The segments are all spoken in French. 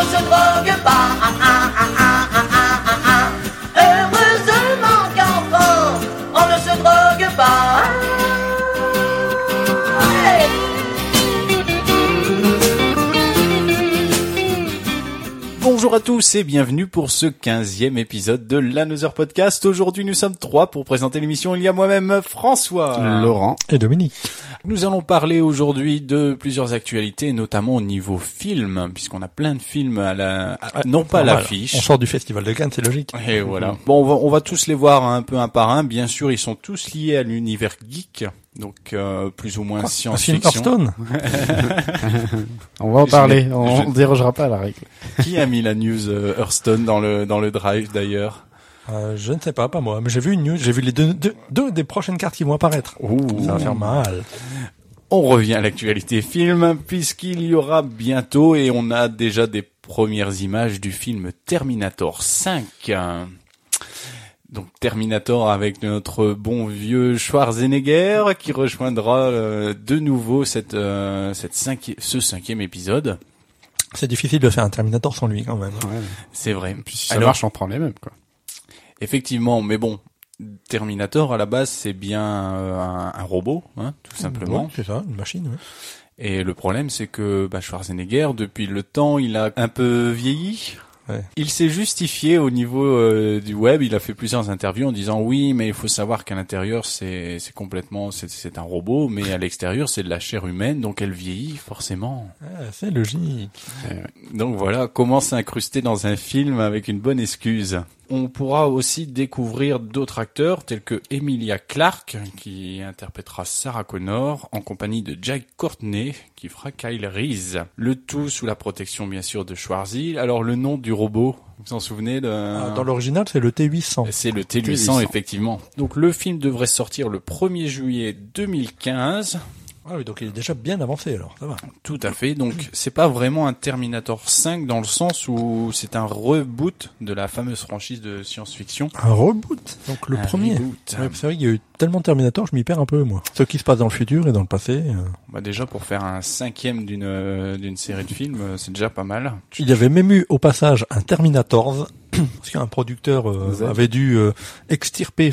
se drogue pas. Heureusement qu'enfant, on ne se drogue pas. Hey. Bonjour à tous et bienvenue pour ce 15e épisode de l'Another Podcast. Aujourd'hui, nous sommes 3 pour présenter l'émission. Il y a moi-même François, Laurent et Dominique. Nous allons parler aujourd'hui de plusieurs actualités, notamment au niveau film, puisqu'on a plein de films non pas à l'affiche. On sort du Festival de Cannes, c'est logique. Et voilà. Bon, on va tous les voir un peu un par un. Bien sûr, ils sont tous liés à l'univers geek. Donc, plus ou moins science-fiction. Un film Hearthstone. On va en parler, on dérogera pas à la règle. Qui a mis la news Hearthstone dans le drive d'ailleurs? Je ne sais pas moi. Mais j'ai vu une news, j'ai vu les deux des prochaines cartes qui vont apparaître. Ouh. Ça va faire mal. On revient à l'actualité film, puisqu'il y aura bientôt, et on a déjà des premières images du film Terminator 5. Donc Terminator avec notre bon vieux Schwarzenegger qui rejoindra de nouveau ce 5e épisode. C'est difficile de faire un Terminator sans lui quand même. Ouais. C'est vrai. Puis si ça marche, on prend les mêmes, quoi. Effectivement, mais bon, Terminator à la base c'est bien un robot, hein, tout simplement. Ouais, c'est ça, une machine. Ouais. Et le problème c'est que Schwarzenegger, depuis le temps, il a un peu vieilli. Ouais. Il s'est justifié au niveau du web, il a fait plusieurs interviews en disant oui, mais il faut savoir qu'à l'intérieur c'est un robot, mais à l'extérieur c'est de la chair humaine, donc elle vieillit forcément. Ah, c'est logique. Donc voilà, comment s'incruster dans un film avec une bonne excuse. On pourra aussi découvrir d'autres acteurs tels que Emilia Clarke qui interprétera Sarah Connor en compagnie de Jai Courtney qui fera Kyle Reese. Le tout sous la protection bien sûr de Schwarzy. Alors le nom du robot, vous vous en souvenez Dans l'original, c'est le T800. C'est le T800 effectivement. Donc le film devrait sortir le 1er juillet 2015. Ah oui, donc il est déjà bien avancé alors, ça va. Tout à fait, donc c'est pas vraiment un Terminator 5 dans le sens où c'est un reboot de la fameuse franchise de science-fiction. Un reboot. Donc le premier. Reboot. Ouais, c'est vrai qu'il y a eu tellement de Terminator, je m'y perds un peu moi. Ce qui se passe dans le futur et dans le passé. Déjà pour faire un 5e d'une série de films, c'est déjà pas mal. Il y avait même eu au passage un Terminators parce qu'un producteur avait dû extirper,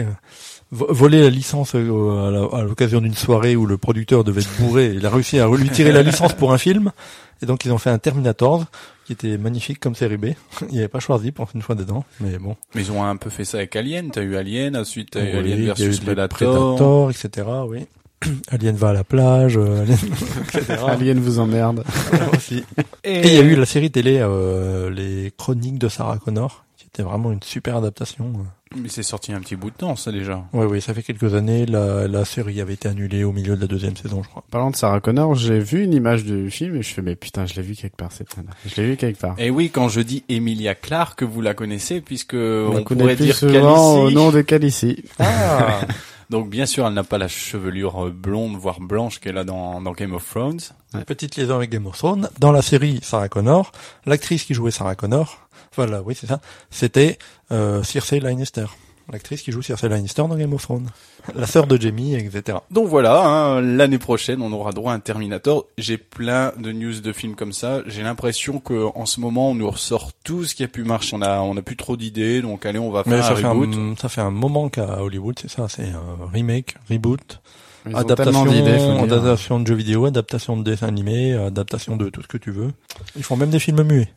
voler la licence à l'occasion d'une soirée où le producteur devait être bourré. Il a réussi à lui tirer la licence pour un film. Et donc ils ont fait un Terminator qui était magnifique comme série B. Il n'y avait pas Schwarzy pour une fois dedans, mais bon. Mais ils ont un peu fait ça avec Alien. T'as eu Alien, ensuite t'as eu Oui, Alien versus Predator, etc. Oui. Alien va à la plage, etc. Alien vous emmerde. Aussi. Et il y a eu la série télé les Chroniques de Sarah Connor, qui était vraiment une super adaptation. Mais c'est sorti un petit bout de temps, ça déjà. Oui, ça fait quelques années. La série avait été annulée au milieu de la 2e saison, je crois. Parlant de Sarah Connor, j'ai vu une image du film et je fais mais putain, je l'ai vu quelque part cette scène. Je l'ai vu quelque part. Et oui, quand je dis Emilia Clarke, vous la connaissez puisque on connaît pourrait plus dire souvent au Khaleesi. nom de Khaleesi. Ah. Donc bien sûr, elle n'a pas la chevelure blonde voire blanche qu'elle a dans Game of Thrones. Petite liaison avec Game of Thrones. Dans la série Sarah Connor, l'actrice qui jouait Sarah Connor, voilà, oui c'est ça, c'était Cersei Lannister. L'actrice qui joue Cersei Lannister dans Game of Thrones. La sœur de Jaime, etc. Donc voilà, l'année prochaine, on aura droit à un Terminator. J'ai plein de news de films comme ça. J'ai l'impression que en ce moment, on nous ressort tout ce qui a pu marcher. On a plus trop d'idées, donc allez, on va faire un reboot. Ça fait un moment qu'à Hollywood, c'est ça, c'est un remake, reboot, Ils ont tellement d'idées, faut dire. adaptation de jeux vidéo, adaptation de dessins animés, adaptation de tout ce que tu veux. Ils font même des films muets.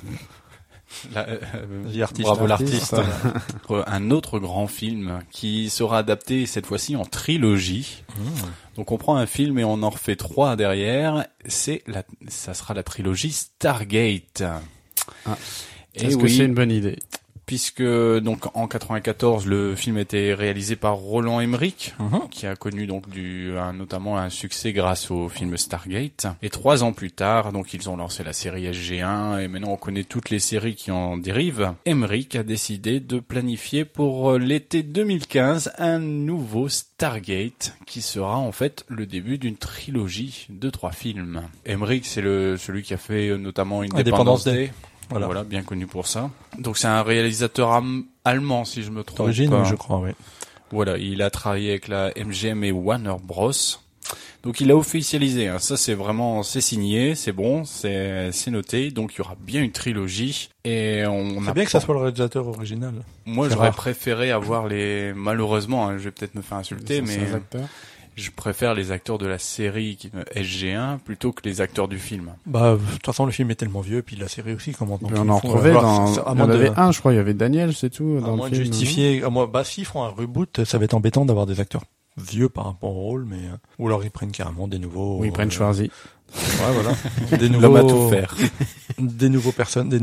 Bravo l'artiste. Un autre grand film qui sera adapté cette fois-ci en trilogie. Donc on prend un film et on en refait 3 derrière. Ça sera la trilogie Stargate. Est-ce que c'est une bonne idée? Puisque donc en 94 le film était réalisé par Roland Emmerich, qui a connu donc notamment un succès grâce au film Stargate. Et 3 ans plus tard, donc ils ont lancé la série SG1 et maintenant on connaît toutes les séries qui en dérivent. Emmerich a décidé de planifier pour l'été 2015 un nouveau Stargate qui sera en fait le début d'une trilogie de 3 films. Emmerich c'est celui qui a fait notamment Independence Day. Voilà, bien connu pour ça. Donc c'est un réalisateur allemand, si je me trompe. D'origine, je crois, oui. Voilà, il a travaillé avec la MGM et Warner Bros. Donc il a officialisé, hein. Ça c'est vraiment, c'est signé, c'est bon, c'est noté. Donc il y aura bien une trilogie et c'est bien que ça soit le réalisateur original. Moi j'aurais préféré avoir malheureusement, hein, je vais peut-être me faire insulter, mais je préfère les acteurs de la série SG1 plutôt que les acteurs du film. Bah, de toute façon, le film est tellement vieux, puis la série aussi, comment donc on en retrouvait il y en avait un, je crois, il y avait Daniel, c'est tout, dans le film. Justifier, s'ils font un reboot, ça va être embêtant d'avoir des acteurs vieux par rapport au rôle, mais, ou alors ils prennent carrément des nouveaux. Ou ils prennent Schwarzy. Ouais, voilà. Des nouveaux. L'homme à tout faire. Des nouveaux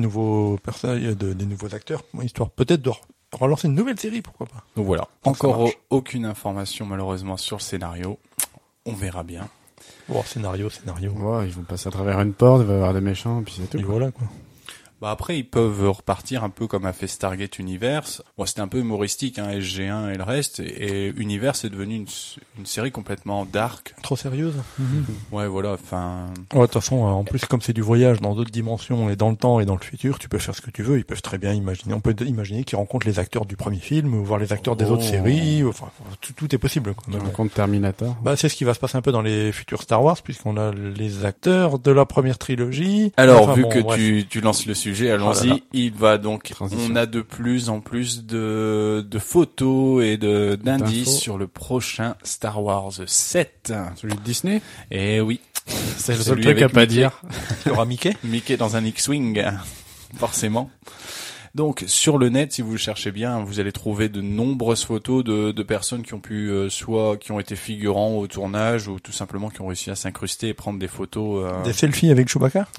acteurs, histoire peut-être de relancer une nouvelle série, pourquoi pas. Donc voilà. Encore aucune information malheureusement sur le scénario. On verra bien. Bon, scénario. Ouais, ils vont passer à travers une porte, il va y avoir des méchants, puis c'est tout. Et voilà, quoi. Bah après ils peuvent repartir un peu comme a fait Stargate Universe. Bon, c'était un peu humoristique, hein, SG1 et le reste, et Universe est devenu une série complètement dark. Trop sérieuse. Ouais, voilà, enfin. Ouais, de toute façon, en plus comme c'est du voyage dans d'autres dimensions et dans le temps et dans le futur, tu peux faire ce que tu veux. Ils peuvent très bien imaginer. On peut imaginer qu'ils rencontrent les acteurs du premier film ou voir les acteurs des autres séries. Enfin, tout est possible. Quoi. Ils rencontrent Terminator. Bah, c'est ce qui va se passer un peu dans les futurs Star Wars puisqu'on a les acteurs de la première trilogie. Alors, vu que tu lances le sujet, allons-y. Oh, il va donc, on a de plus en plus de photos et d'indices sur le prochain Star Wars 7. Celui de Disney? Eh oui. C'est le seul truc à pas dire. Il y aura Mickey? Mickey dans un X-Wing. Forcément. Donc sur le net, si vous le cherchez bien, vous allez trouver de nombreuses photos de personnes qui ont pu soit qui ont été figurants au tournage ou tout simplement qui ont réussi à s'incruster et prendre des photos. Des selfies avec Chewbacca?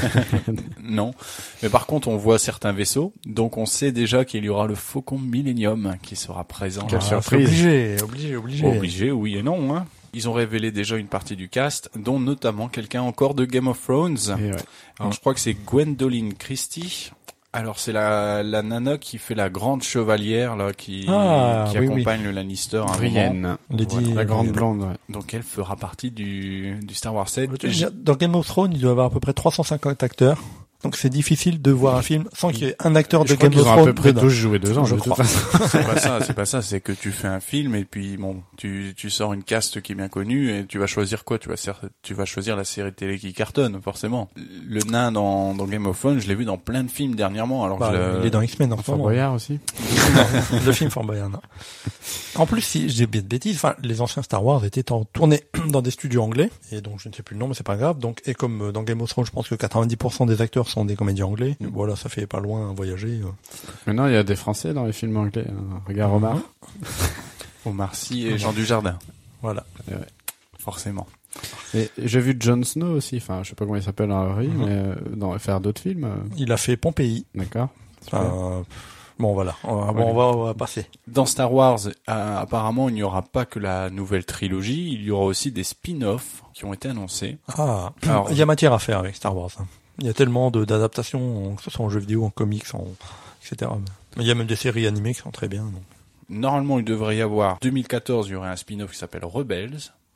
Non, mais par contre on voit certains vaisseaux, donc on sait déjà qu'il y aura le Faucon Millennium qui sera présent. Quelle surprise! Obligé, oui et non. Hein. Ils ont révélé déjà une partie du cast, dont notamment quelqu'un encore de Game of Thrones. Ouais. Alors je crois que c'est Gwendoline Christie. Alors c'est la nana qui fait la grande chevalière là qui accompagne le Lannister à un moment. La grande blonde. Ouais. Donc elle fera partie du Star Wars 7. Dans Game of Thrones, il doit y avoir à peu près 350 acteurs. Donc c'est difficile de voir un film sans qu'il y ait un acteur de Game of Thrones. Ils ont à peu près tous joué 2 ans, je crois. C'est pas ça, c'est que tu fais un film et puis bon, tu sors une caste qui est bien connue et tu vas choisir quoi? Tu vas choisir la série télé qui cartonne, forcément. Le nain dans Game of Thrones, je l'ai vu dans plein de films dernièrement, alors il est dans X-Men, enfin. Fort Boyard aussi. Le film Fort Boyard, non. En plus, si j'ai bien de bêtises, enfin, les anciens Star Wars étaient tournés dans des studios anglais, et donc je ne sais plus le nom, mais c'est pas grave. Donc, et comme dans Game of Thrones, je pense que 90% des acteurs sont des comédiens anglais. Voilà, ça fait pas loin voyager. Maintenant, il y a des Français dans les films anglais. Hein. Regarde Omar. Omar Sy et Jean Dujardin. Voilà. Ouais. Forcément. Et j'ai vu Jon Snow aussi. Enfin, je sais pas comment il s'appelle dans la vie, mais faire d'autres films. Il a fait Pompéi. D'accord. Bon, voilà. On va passer. Dans Star Wars, apparemment, il n'y aura pas que la nouvelle trilogie. Il y aura aussi des spin-offs qui ont été annoncés. Ah. Alors, il y a matière à faire avec Star Wars. Hein. Il y a tellement d'adaptations, que ce soit en jeux vidéo, en comics, etc. Mais il y a même des séries animées qui sont très bien. Donc. Normalement, il devrait y avoir 2014, il y aurait un spin-off qui s'appelle Rebels.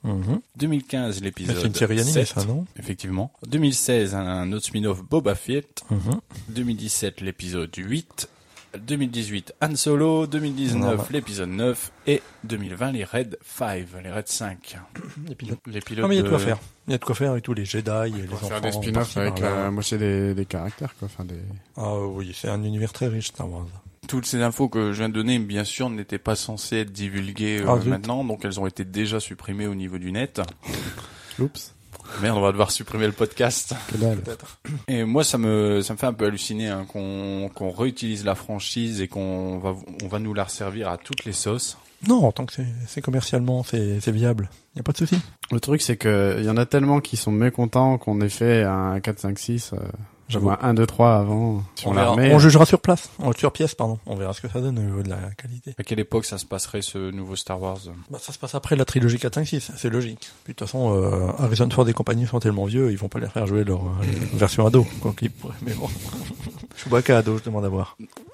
2015, l'épisode 7. C'est une série animée, ça, non? Effectivement. 2016, un autre spin-off Boba Fett. 2017, l'épisode 8. 2018, Han Solo. 2019, l'épisode 9. Et 2020, les Red 5, les Red 5. Les pilotes. Non, mais il y a de quoi faire. Il y a de quoi faire avec tous les Jedi et les enfants. Faire des spin-offs avec la moitié des caractères, quoi. Enfin, Ah oui, c'est un univers très riche, Star Wars. Toutes ces infos que je viens de donner, bien sûr, n'étaient pas censées être divulguées maintenant, donc elles ont été déjà supprimées au niveau du net. Oups. Merde, on va devoir supprimer le podcast. Peut-être. Et moi, ça me fait un peu halluciner hein, qu'on réutilise la franchise et qu'on va nous la resservir à toutes les sauces. Non, tant que c'est commercialement, c'est viable. Y a pas de souci. Le truc, c'est que il y en a tellement qui sont mécontents qu'on ait fait un 4, 5, 6. J'avoue, un 1, 2, 3 avant. On jugera sur place. Sur pièce, pardon. On verra ce que ça donne au niveau de la qualité. À quelle époque ça se passerait, ce nouveau Star Wars? Ça se passe après la trilogie 4, 5, 6. C'est logique. Puis de toute façon, Harrison Ford et compagnie sont tellement vieux, ils vont pas les faire jouer leur version ado. Mais bon. Chewbacca ado, je demande à voir.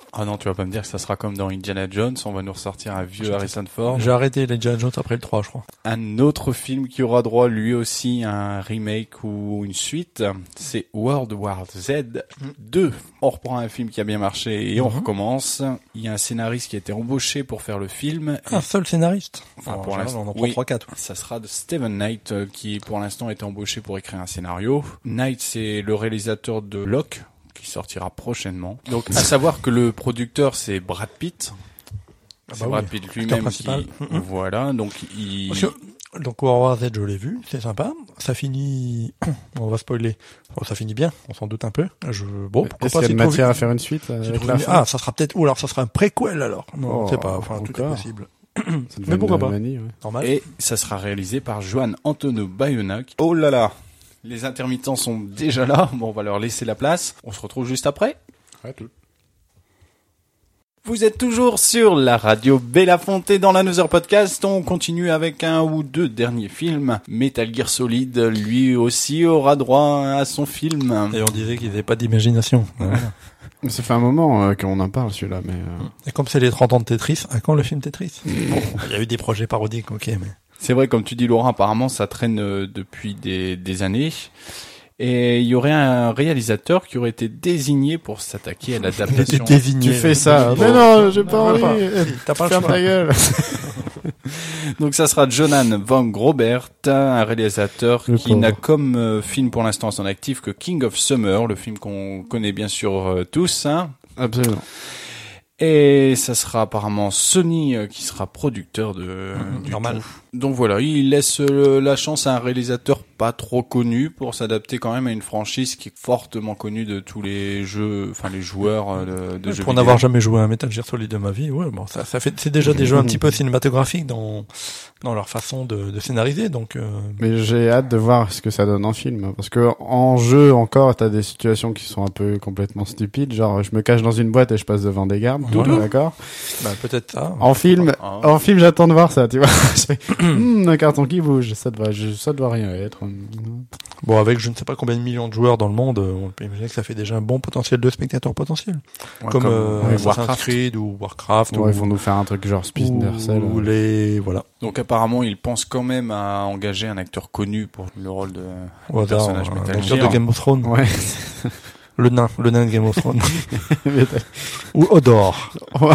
Ah non, tu vas pas me dire que ça sera comme dans Indiana Jones, on va nous ressortir un vieux Harrison Ford. J'ai arrêté les Indiana Jones après le 3, je crois. Un autre film qui aura droit lui aussi à un remake ou une suite, c'est World War Z 2. On reprend un film qui a bien marché et on recommence. Il y a un scénariste qui a été embauché pour faire le film. Un seul scénariste. Enfin, Alors, pour en l'instant, général, on en prend 3-4. Ça sera de Steven Knight qui pour l'instant a été embauché pour écrire un scénario. Knight, c'est le réalisateur de Locke, qui sortira prochainement. Donc, à savoir que le producteur, c'est Brad Pitt. C'est Brad Pitt lui-même qui... Voilà, donc il... Donc World War Z, je l'ai vu, c'est sympa. Ça finit... on va spoiler. Bon, ça finit bien, on s'en doute un peu. Bon, pourquoi Est-ce qu'il y a de matière à faire une suite avec la fin? Ah, ça sera peut-être... Ou alors ça sera un préquel alors. Non, je sais pas, enfin, tout est possible. Mais pourquoi pas? Normal. Et ça sera réalisé par Joan Antonio Bayona. Oh là là, les intermittents sont déjà là. Bon, on va leur laisser la place. On se retrouve juste après. Ouais, tout. Vous êtes toujours sur la radio Belafonte dans l'Another Podcast. On continue avec un ou deux derniers films. Metal Gear Solid, lui aussi, aura droit à son film. Et on disait qu'ils n'avaient pas d'imagination. Voilà. Ça fait un moment qu'on en parle, celui-là, mais... Et comme c'est les 30 ans de Tetris, à quand le film Tetris? Bon, il y a eu des projets parodiques, ok, mais... C'est vrai, comme tu dis, Laurent, apparemment, ça traîne depuis des années. Et il y aurait un réalisateur qui aurait été désigné pour s'attaquer à l'adaptation. Tu fais ça. Mais non, j'ai pas envie. T'as pas le Ferme choix. ta gueule. Donc ça sera Jonan Van Grobert, un réalisateur qui n'a comme film pour l'instant à son actif que King of Summer, le film qu'on connaît bien sûr tous. Hein. Absolument. Et ça sera apparemment Sony qui sera producteur du normal. tout. Donc voilà, il laisse la chance à un réalisateur pas trop connu pour s'adapter quand même à une franchise qui est fortement connue de tous les jeux, enfin les joueurs de jeux vidéo. Pour n'avoir jamais joué à un Metal Gear Solid de ma vie, ouais, bon, ça fait, c'est déjà des jeux un petit peu cinématographiques dans leur façon de scénariser, donc. Mais j'ai hâte de voir ce que ça donne en film, parce que en jeu encore, t'as des situations qui sont un peu complètement stupides, genre je me cache dans une boîte et je passe devant des gardes, Voilà. d'accord. Bah peut-être ça. En film, j'attends de voir ça, tu vois. Un carton qui bouge, ça doit rien être. Bon, avec je ne sais pas combien de millions de joueurs dans le monde, on peut imaginer que ça fait déjà un bon potentiel de spectateurs potentiels. Ouais, comme Warcraft. Assassin's Creed ou Warcraft. Ouais, ils vont nous faire un truc genre Splinter Cell. Ou les, voilà. Donc apparemment, il pense quand même à engager un acteur connu pour le rôle de Au hasard, personnage Metal l'acteur Gear. de Game of Thrones. Ouais. Le nain de Game of Thrones. Ou Odor.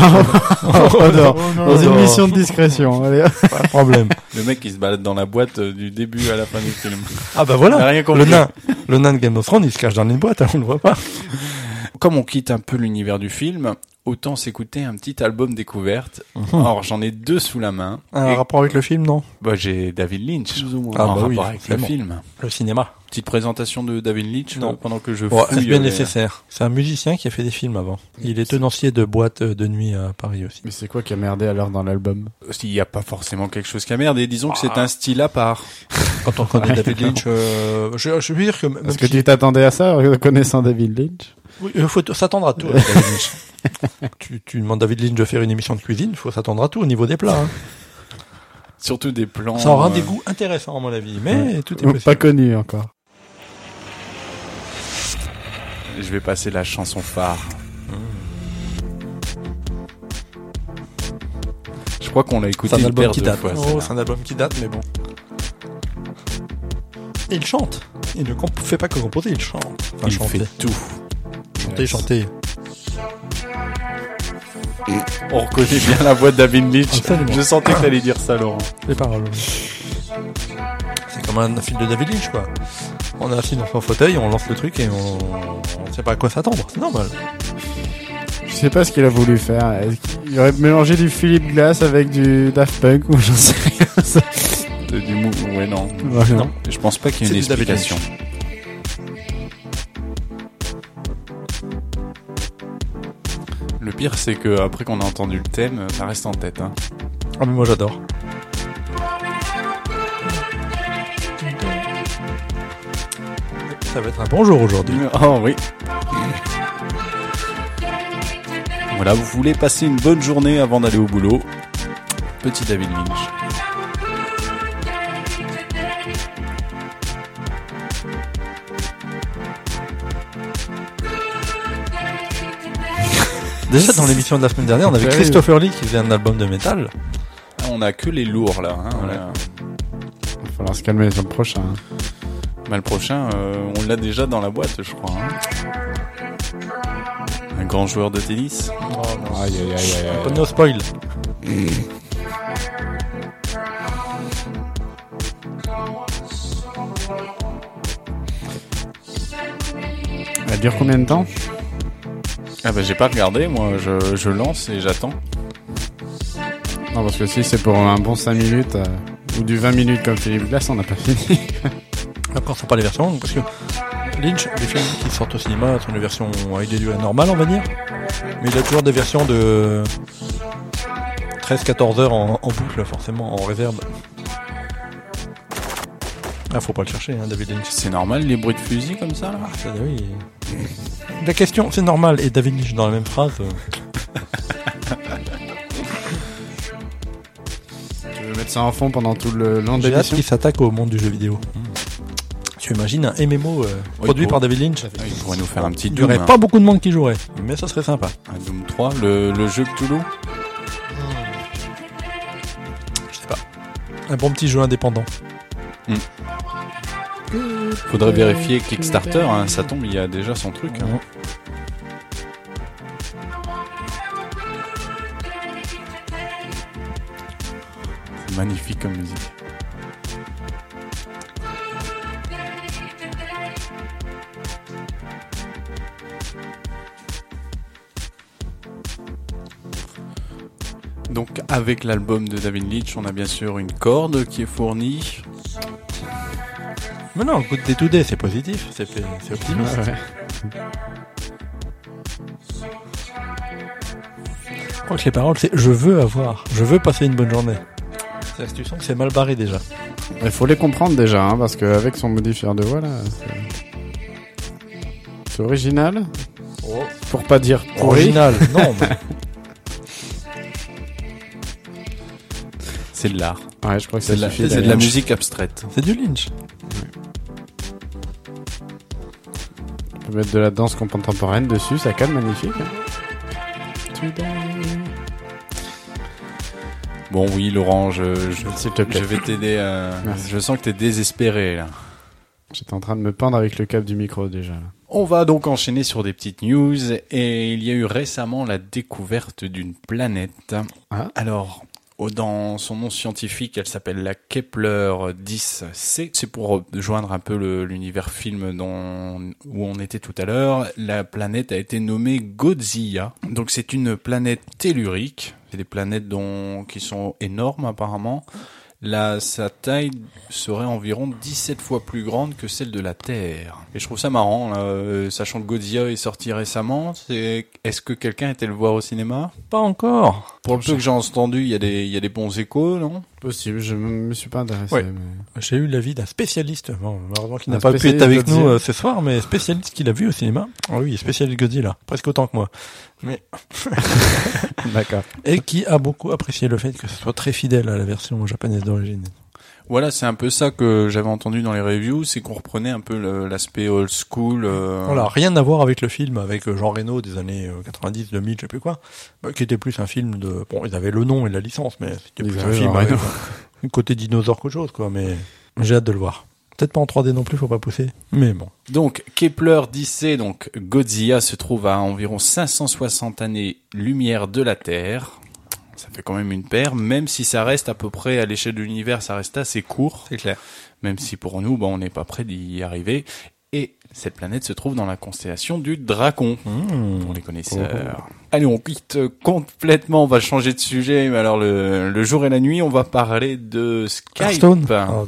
Odor. Dans une mission de discrétion. Allez. Pas de problème. Le mec qui se balade dans la boîte du début à la fin du film. Ah bah On a voilà. rien compris. Le nain de Game of Thrones, il se cache dans une boîte, hein, on le voit pas. Comme on quitte un peu l'univers du film, autant s'écouter un petit album découverte. Alors j'en ai deux sous la main. Un rapport avec le film, non? Bah j'ai David Lynch. Ah en bah oui, rapport avec le forcément. film. Le cinéma. Petite présentation de David Lynch Non. pendant que je Bon, fouille. est-ce bien les- nécessaire? C'est un musicien qui a fait des films avant. Il est tenancier de boîtes de nuit à Paris aussi. Mais c'est quoi qui a merdé alors dans l'album? Il n'y a pas forcément quelque chose qui a merde. Et disons que c'est un style à part. Quand on connaît David Lynch, je veux dire que même Est-ce que si- tu t'attendais à ça, connaissant David Lynch? oui, il faut s'attendre à tout avec David Lynch. tu demandes David Lynch de faire une émission de cuisine, il faut s'attendre à tout au niveau des plats. Hein. Surtout des plans. Ça aura des goûts intéressants à mon avis, mais tout est Pas possible. connu encore. Je vais passer la chanson phare. Je crois qu'on l'a écouté C'est un une album paire qui de date. fois. Oh, celle-là. c'est un album qui date, mais bon. Et il chante. Il ne fait pas que composer, il chante. Enfin, Il chanter. fait tout. Chanter. On reconnaît bien la voix de David Lynch. Absolument. Je sentais que t'allais dire ça, Laurent. Les paroles. C'est comme un film de David Lynch, quoi. On est assis dans son fauteuil, on lance le truc et on sait pas à quoi s'attendre. C'est normal. Je sais pas ce qu'il a voulu faire. Est-ce qu'il aurait mélangé du Philip Glass avec du Daft Punk ou j'en sais rien. Du mou. Ouais, non. Ouais, Non. Je pense pas qu'il y ait une C'est du David explication. Le pire, c'est que après qu'on a entendu le thème, ça reste en tête. Hein. Ah, mais moi j'adore. Ça va être un bon jour aujourd'hui. Oh oui. Voilà, vous voulez passer une bonne journée avant d'aller au boulot. Petit David Lynch. Déjà dans l'émission de la semaine dernière, on avait Christopher Lee qui faisait un album de métal. On a que les lourds là. Hein, ouais. Il va falloir se calmer sur le prochain. Bah, le prochain, on l'a déjà dans la boîte, je crois. Hein. Un grand joueur de tennis. Oh, non. Aïe. Pas de no spoil. Elle dure combien de temps? Ah bah j'ai pas regardé, moi je lance et j'attends. Non, parce que si c'est pour un bon 5 minutes, ou du 20 minutes comme Philippe Glass, on n'a pas fini. Encore, c'est pas les versions longues, parce que Lynch, les films qui sortent au cinéma sont des versions avec des durées normales, on va dire. Mais il a toujours des versions de 13-14 heures en boucle, forcément, en réverb. Ah, faut pas le chercher, hein, David Lynch. C'est normal les bruits de fusil comme ça là? Ça, oui. La question, c'est normal, et David Lynch dans la même phrase. Tu veux mettre ça en fond pendant tout le long de J'ai hâte l'émission? qu'il s'attaque au monde du jeu vidéo. Tu imagines un MMO produit par David Lynch? Il pourrait nous faire un petit Il n'y Doom. aurait pas beaucoup de monde qui jouerait, mais ça serait sympa. Un Doom 3, le jeu Cthulhu. Je sais pas. Un bon petit jeu indépendant. Faudrait vérifier Kickstarter, hein, ça tombe, il y a déjà son truc. Hein. C'est magnifique comme musique. Donc avec l'album de David Lynch, on a bien sûr une corde qui est fournie. Mais non, good day to day, c'est positif, c'est optimiste. Ouais. Je crois que les paroles, c'est je veux passer une bonne journée. Tu sens que c'est mal barré déjà. Il faut les comprendre déjà, hein, parce qu'avec son modifieur de voix là, c'est original. Pour pas dire pourri. Original, non. Mais... C'est de l'art. Ouais, je crois que C'est de la musique abstraite. C'est du Lynch. On peut mettre de la danse contemporaine dessus, ça calme magnifique. Hein. Bon oui Laurent, S'il te plaît. je vais t'aider. Merci. Je sens que t'es désespéré là. J'étais en train de me pendre avec le câble du micro déjà. Là. On va donc enchaîner sur des petites news et il y a eu récemment la découverte d'une planète. Ah. Alors, dans son nom scientifique, elle s'appelle la Kepler 10c. C'est pour joindre un peu l'univers film où on était tout à l'heure. La planète a été nommée Godzilla. Donc c'est une planète tellurique. C'est des planètes qui sont énormes apparemment. Sa taille serait environ 17 fois plus grande que celle de la Terre. Et je trouve ça marrant, là, sachant que Godzilla est sorti récemment. Est-ce que quelqu'un était le voir au cinéma? Pas encore. Pour le peu que j'ai entendu, il y a des bons échos, non? Possible, je me suis pas intéressé. Ouais. Mais... J'ai eu l'avis d'un spécialiste, bon, malheureusement qu'il n'a Un pas pu spécialiste être avec Godzilla. nous ce soir, mais spécialiste qu'il a vu au cinéma. Ah oui, spécialiste Godzilla, presque autant que moi. Mais D'accord. et qui a beaucoup apprécié le fait que ce soit très fidèle à la version japonaise d'origine. Voilà, c'est un peu ça que j'avais entendu dans les reviews, c'est qu'on reprenait un peu l'aspect old school. Voilà, rien à voir avec le film avec Jean Reno des années 90, 2000, je sais plus quoi, qui était plus un film de... Bon, ils avaient le nom et la licence, mais c'était plus un film avec un côté dinosaure qu'autre chose, quoi, mais j'ai hâte de le voir. Peut-être pas en 3D non plus, faut pas pousser, mais bon. Donc, Kepler 10c, donc Godzilla se trouve à environ 560 années-lumière de la Terre. Ça fait quand même une paire, même si ça reste à peu près à l'échelle de l'univers, ça reste assez court. C'est clair. Même si pour nous, on n'est pas près d'y arriver. Et cette planète se trouve dans la constellation du Dragon, pour les connaisseurs. Allez, on quitte complètement, on va changer de sujet, mais alors le jour et la nuit, on va parler de Skype. Hearthstone. Oh,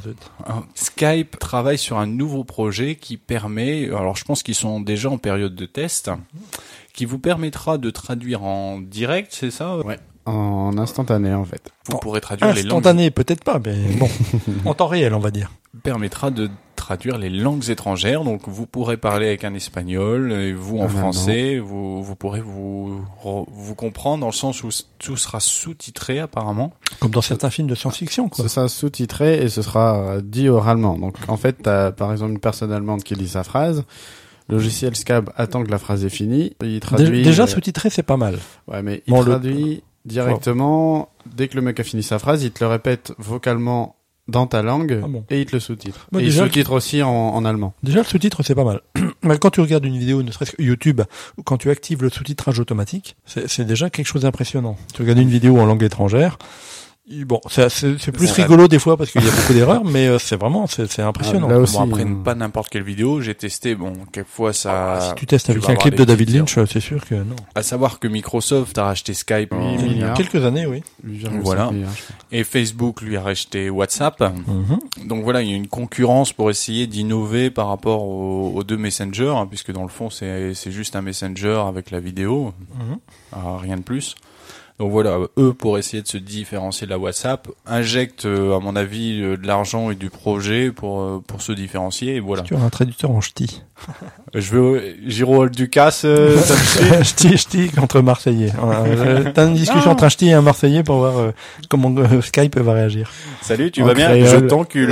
Skype travaille sur un nouveau projet qui permet, alors je pense qu'ils sont déjà en période de test, qui vous permettra de traduire en direct, c'est ça? Ouais. En instantané, en fait. Vous pourrez traduire les langues. Instantané, peut-être pas, mais bon. En temps réel, on va dire. Permettra de traduire les langues étrangères. Donc, vous pourrez parler avec un espagnol, et vous en français. Vous pourrez vous comprendre dans le sens où tout sera sous-titré, apparemment. Comme dans certains films de science-fiction, quoi. Ce sera sous-titré et ce sera dit oralement. Donc, en fait, t'as, par exemple, une personne allemande qui lit sa phrase. Le logiciel Scab attend que la phrase est finie. Il traduit. Déjà sous-titré, c'est pas mal. Ouais, mais il traduit directement. Dès que le mec a fini sa phrase, il te le répète vocalement dans ta langue et il te le sous-titre. Et il sous-titre aussi en allemand. Déjà, le sous-titre, c'est pas mal. Mais quand tu regardes une vidéo, ne serait-ce que YouTube, ou quand tu actives le sous-titrage automatique, c'est déjà quelque chose d'impressionnant. Tu regardes une vidéo en langue étrangère, bon, c'est plus rigolo des fois parce qu'il y a beaucoup d'erreurs, mais c'est impressionnant. Là aussi, après pas n'importe quelle vidéo, j'ai testé, quelquefois ça... si tu testes avec un clip de David Lynch, c'est sûr que non. À savoir que Microsoft a racheté Skype il y a quelques années, oui. Voilà. Et Facebook lui a racheté WhatsApp. Donc voilà, il y a une concurrence pour essayer d'innover par rapport aux deux messengers, puisque dans le fond, c'est juste un messenger avec la vidéo. Rien de plus. Donc voilà, eux, pour essayer de se différencier de la WhatsApp, injectent, à mon avis, de l'argent et du projet pour se différencier, et voilà. Tu as un traducteur en ch'ti. Je veux Giro Ducas, ça me suit. Ch'ti contre Marseillais. T'as une discussion entre un ch'ti et un Marseillais pour voir comment Skype va réagir. Salut, tu vas bien? Je t'encule.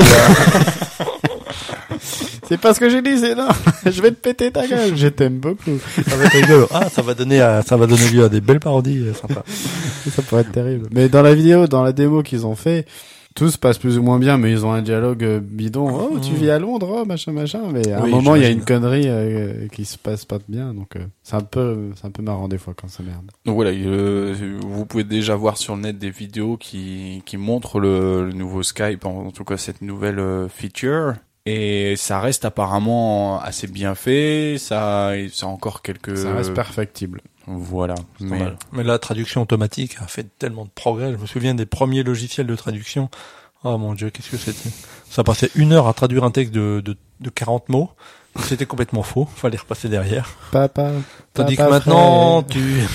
C'est pas ce que j'ai dit, c'est non. Je vais te péter ta gueule. Je t'aime beaucoup. Ça va être rigolo. Ça va donner lieu à des belles parodies sympas. Ça pourrait être terrible. Mais dans la vidéo, dans la démo qu'ils ont fait, tout se passe plus ou moins bien, mais ils ont un dialogue bidon. Oh, tu vis à Londres, oh, machin. Mais à un moment, il y a une connerie qui se passe pas bien, donc c'est un peu marrant des fois quand ça merde. Donc voilà, vous pouvez déjà voir sur le net des vidéos qui montrent le nouveau Skype, en tout cas cette nouvelle feature. Et ça reste apparemment assez bien fait, ça a encore quelques... Ça reste perfectible. Voilà. Mais la traduction automatique a fait tellement de progrès. Je me souviens des premiers logiciels de traduction. Oh mon Dieu, qu'est-ce que c'était? Ça passait 1 heure à traduire un texte de 40 mots. C'était complètement faux. Fallait repasser derrière. Tandis que maintenant,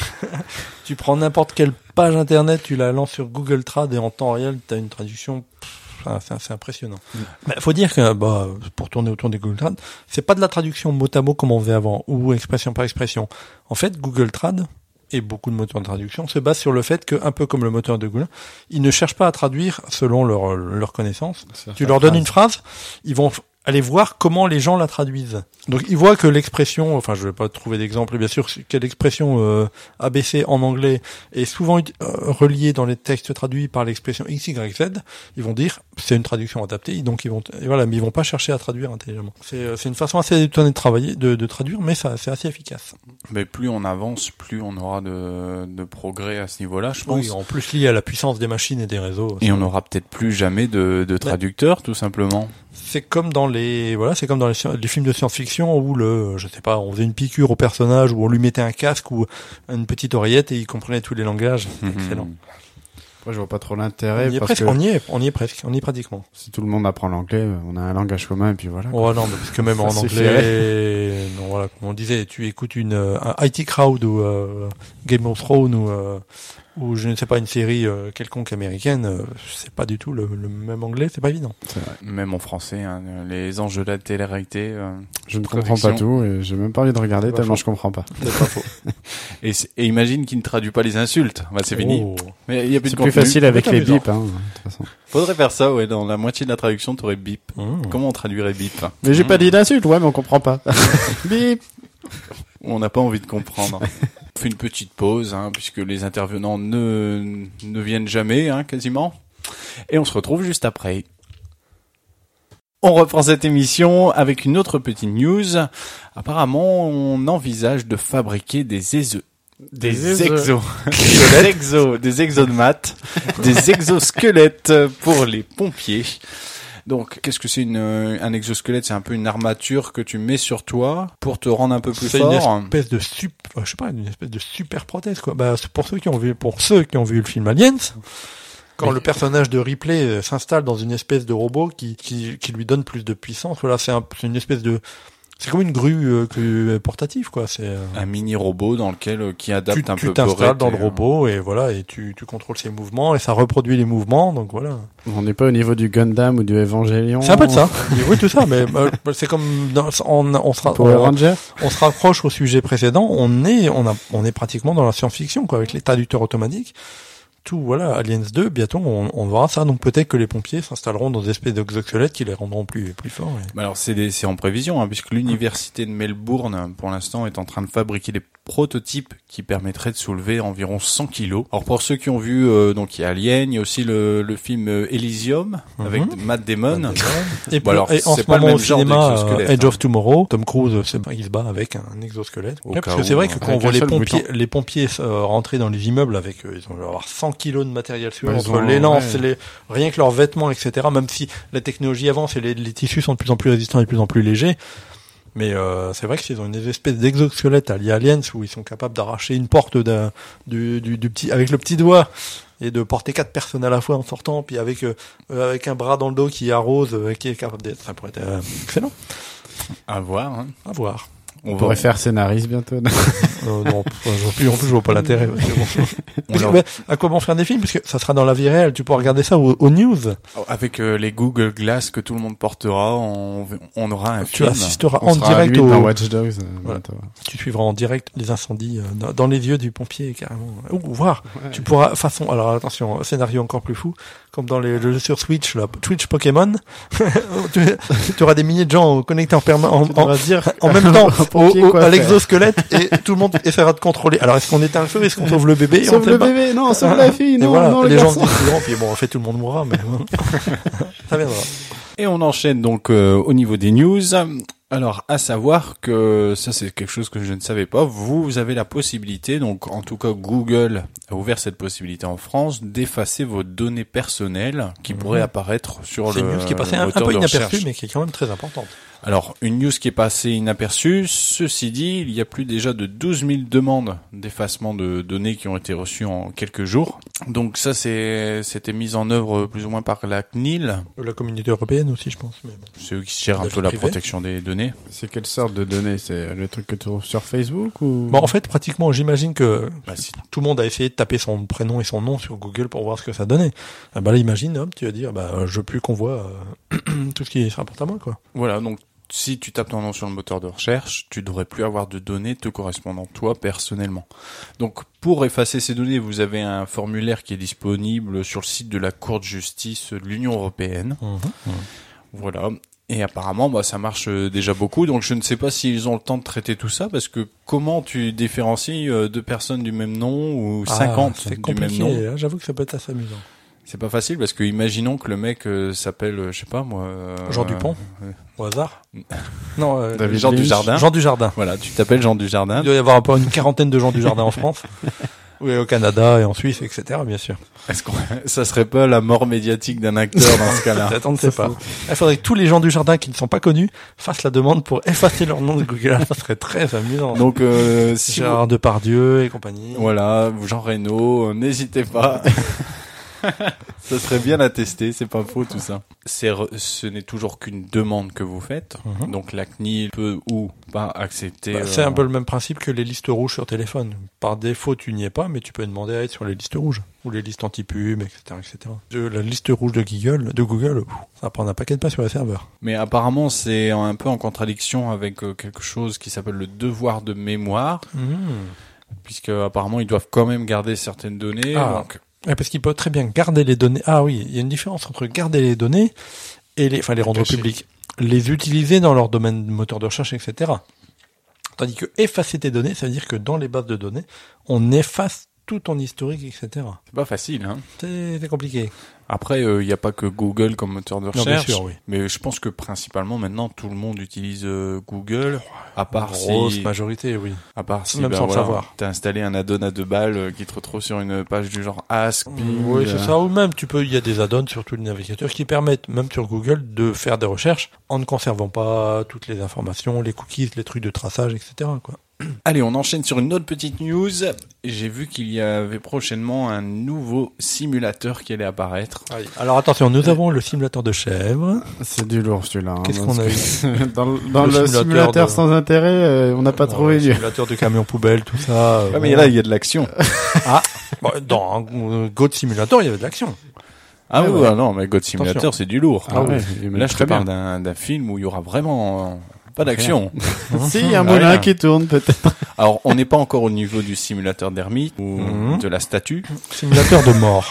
tu prends n'importe quelle page internet, tu la lances sur Google Trad et en temps réel, t'as une traduction... c'est impressionnant. Mais faut dire que, pour tourner autour des Google Trad, c'est pas de la traduction mot à mot comme on faisait avant, ou expression par expression. En fait, Google Trad, et beaucoup de moteurs de traduction, se basent sur le fait que, un peu comme le moteur de Google, ils ne cherchent pas à traduire selon leur connaissance. Tu leur donnes une phrase, ils vont aller voir comment les gens la traduisent. Donc ils voient que l'expression, je vais pas trouver d'exemple bien sûr, que l'expression ABC en anglais est souvent reliée dans les textes traduits par l'expression XYZ, ils vont dire c'est une traduction adaptée, donc mais ils vont pas chercher à traduire intelligemment. C'est une façon assez détournée de travailler, de traduire, mais c'est assez efficace. Mais plus on avance, plus on aura de progrès à ce niveau-là, je pense. Oui, en plus lié à la puissance des machines et des réseaux. Et on aura peut-être plus jamais de traducteurs, tout simplement. C'est comme dans les films de science-fiction où on faisait une piqûre au personnage, où on lui mettait un casque ou une petite oreillette et il comprenait tous les langages. C'est excellent. Moi, je vois pas trop l'intérêt. On y est presque, pratiquement. Si tout le monde apprend l'anglais, on a un langage commun et puis voilà. Oh non, mais parce que même en anglais, comme on disait, tu écoutes un IT Crowd ou Game of Thrones ou je ne sais pas, une série quelconque américaine, c'est pas du tout le même anglais, c'est pas évident. C'est vrai. Même en français, les enjeux de la télé-réalité. Je ne comprends pas tout et j'ai même pas envie de regarder tellement je comprends pas. C'est pas faux. Et imagine qu'il ne traduit pas les insultes. C'est fini. Mais il y a plus de contenu. Plus facile avec les bips, de toute façon. Faudrait faire ça, ouais. Dans la moitié de la traduction, t'aurais bip. Comment on traduirait bip? Mais j'ai pas dit d'insulte, mais on comprend pas. Bip. On n'a pas envie de comprendre. On fait une petite pause, puisque les intervenants ne viennent jamais, quasiment. Et on se retrouve juste après. On reprend cette émission avec une autre petite news. Apparemment, on envisage de fabriquer des exomates, des exosquelettes pour les pompiers. Donc, qu'est-ce que c'est un exosquelette? C'est un peu une armature que tu mets sur toi pour te rendre un peu plus fort. C'est une espèce de une espèce de super prothèse, quoi. Pour ceux qui ont vu le film Aliens, quand le personnage de Ripley s'installe dans une espèce de robot qui lui donne plus de puissance, voilà, c'est une espèce de... C'est comme une grue portative, quoi. C'est un mini robot dans lequel qui adapte un peu. Tu t'installes dans le robot et voilà, et tu contrôles ses mouvements et ça reproduit les mouvements, donc voilà. On n'est pas au niveau du Gundam ou du Evangelion. C'est un peu de ça. Oui, tout ça, mais c'est comme on se rapproche au sujet précédent. On est pratiquement dans la science-fiction, quoi, avec les traducteurs automatiques. tout, voilà, Aliens 2, bientôt on verra ça. Donc peut-être que les pompiers s'installeront dans des espèces d'exosquelettes qui les rendront plus forts. Alors c'est en prévision, puisque l'université de Melbourne, pour l'instant, est en train de fabriquer des prototypes qui permettraient de soulever environ 100 kilos. Alors pour ceux qui ont vu, donc il y a Alien, il y a aussi le film Elysium avec Matt Damon. Et, bon, alors, et en c'est ce pas le moment même au genre cinéma, d'exosquelette, Edge of Tomorrow, Tom Cruise, il se bat avec un exosquelette. Au Ouais, parce cas que c'est où, vrai que quand on avec voit un seul les pompiers rentrer dans les immeubles avec, ils vont avoir 100 kilos de matériel sur eux, Ils entre ont- les lances, ouais. rien que leurs vêtements, etc. Même si la technologie avance et les tissus sont de plus en plus résistants et de plus en plus légers. Mais c'est vrai qu'ils ont une espèce d'exosquelette à l'Aliens où ils sont capables d'arracher une porte du petit avec le petit doigt et de porter 4 personnes à la fois en sortant, puis avec un bras dans le dos qui arrose, qui est capable d'être, ça pourrait être excellent. À voir. Hein. À voir. On pourrait faire scénariste bientôt. Non, en plus je vois pas l'intérêt. Parce que, à quoi bon faire des films, parce que ça sera dans la vie réelle. Tu pourras regarder ça aux news. Avec les Google Glass que tout le monde portera, on aura un Tu film. assisteras On en sera direct limite dans Watch Dogs. Voilà. Bientôt. Tu suivras en direct les incendies dans les yeux du pompier carrément. Ou voir. Ouais. Tu pourras alors attention, scénario encore plus fou, comme dans le jeu sur Switch, là, Twitch Pokémon. tu auras des milliers de gens connectés en permanence, en même temps à l'exosquelette, et tout le monde essaiera de contrôler. Alors est-ce qu'on éteint le feu, est-ce qu'on sauve le bébé? Sauve le bébé, non, sauve la fille, et non, voilà, non, le les gens garçon. disent puis bon, en fait tout le monde mourra, mais ça viendra. Et on enchaîne donc au niveau des news. Alors, à savoir que ça, c'est quelque chose que je ne savais pas. Vous avez la possibilité, donc en tout cas Google a ouvert cette possibilité en France, d'effacer vos données personnelles qui pourraient apparaître sur C'est le une news qui est passée un moteur peu de inaperçue, recherche. mais qui est quand même très importante. Alors, une news qui est passée inaperçue. Ceci dit, il y a plus déjà de 12 000 demandes d'effacement de données qui ont été reçues en quelques jours. Donc ça, c'était mis en œuvre plus ou moins par la CNIL. La communauté européenne aussi, je pense. Mais bon. C'est eux qui gèrent un La peu la vie privée. protection des données. C'est quelle sorte de données? C'est le truc que tu trouves sur Facebook ou? Bon, en fait, pratiquement, j'imagine que Bah, si. tout le monde a essayé de taper son prénom et son nom sur Google pour voir ce que ça donnait. Ah bah là, imagine, hop, tu vas dire, je veux plus qu'on voit tout ce qui se rapporte à moi, quoi. Voilà, donc si tu tapes ton nom sur le moteur de recherche, tu devrais plus avoir de données te correspondant toi personnellement. Donc pour effacer ces données, vous avez un formulaire qui est disponible sur le site de la Cour de justice de l'Union européenne. Voilà. Et apparemment, ça marche déjà beaucoup. Donc je ne sais pas s'ils ont le temps de traiter tout ça, parce que comment tu différencies deux personnes du même nom ou 50 c'est du même compliqué, nom? hein, j'avoue que ça peut être assez amusant. C'est pas facile, parce que imaginons que le mec s'appelle, je sais pas moi... Jean Dupont Au hasard Non, David Jean Lynch. Dujardin. Jean Dujardin. Voilà, tu t'appelles Jean Dujardin. Il doit y avoir une quarantaine de Jean Dujardin en France. Oui, au Canada et en Suisse, etc., bien sûr. Est-ce que ça serait pas la mort médiatique d'un acteur dans ce cas-là? On ne sait pas. Il faudrait que tous les gens du jardin qui ne sont pas connus fassent la demande pour effacer leur nom de Google. Ça serait très amusant. Donc, si Gérard Depardieu et compagnie. voilà, Jean Reno, n'hésitez pas. Ça serait bien à tester, c'est pas faux tout ça. Ce n'est toujours qu'une demande que vous faites, donc la CNIL peut ou pas accepter. C'est un peu le même principe que les listes rouges sur téléphone. Par défaut, tu n'y es pas, mais tu peux demander à être sur les listes rouges ou les listes anti-pub, etc., etc. La liste rouge de Google, ça va prendre un paquet de pas sur les serveurs. Mais apparemment, c'est un peu en contradiction avec quelque chose qui s'appelle le devoir de mémoire, puisque apparemment ils doivent quand même garder certaines données. Donc... Ouais, parce qu'ils peuvent très bien garder les données. Ah oui, il y a une différence entre garder les données et les rendre publiques. Les utiliser dans leur domaine de moteur de recherche, etc. Tandis que effacer tes données, ça veut dire que dans les bases de données, on efface tout ton historique, etc. C'est pas facile, hein. C'est compliqué. Après, il n'y a pas que Google comme moteur de recherche. bien sûr, oui. Mais je pense que principalement maintenant tout le monde utilise Google, à part Grosse majorité, oui. à part si Même sans le savoir. t'as installé un add-on à 2 balles qui te retrouve sur une page du genre Ask. Oui, c'est ça. Ou même, il y a des add-ons sur tous les navigateurs qui permettent, même sur Google, de faire des recherches en ne conservant pas toutes les informations, les cookies, les trucs de traçage, etc., quoi. Allez, on enchaîne sur une autre petite news. J'ai vu qu'il y avait prochainement un nouveau simulateur qui allait apparaître. Alors attention, nous avons le simulateur de chèvre. C'est du lourd celui-là. Hein, Qu'est-ce qu'on a eu dans le simulateur sans intérêt, on n'a pas trouvé le mieux. simulateur de camion poubelle, tout ça. Ouais, mais là, il y a de l'action. Dans God Simulator, il y avait de l'action. Ah ouais. Non, mais God Simulator, Attention. c'est du lourd. Ah ouais, Là, je te parle d'un film où il y aura vraiment... Pas d'action. Si, il y a un moulin qui tourne peut-être. Alors, on n'est pas encore au niveau du simulateur d'ermite ou de la statue. Simulateur de mort.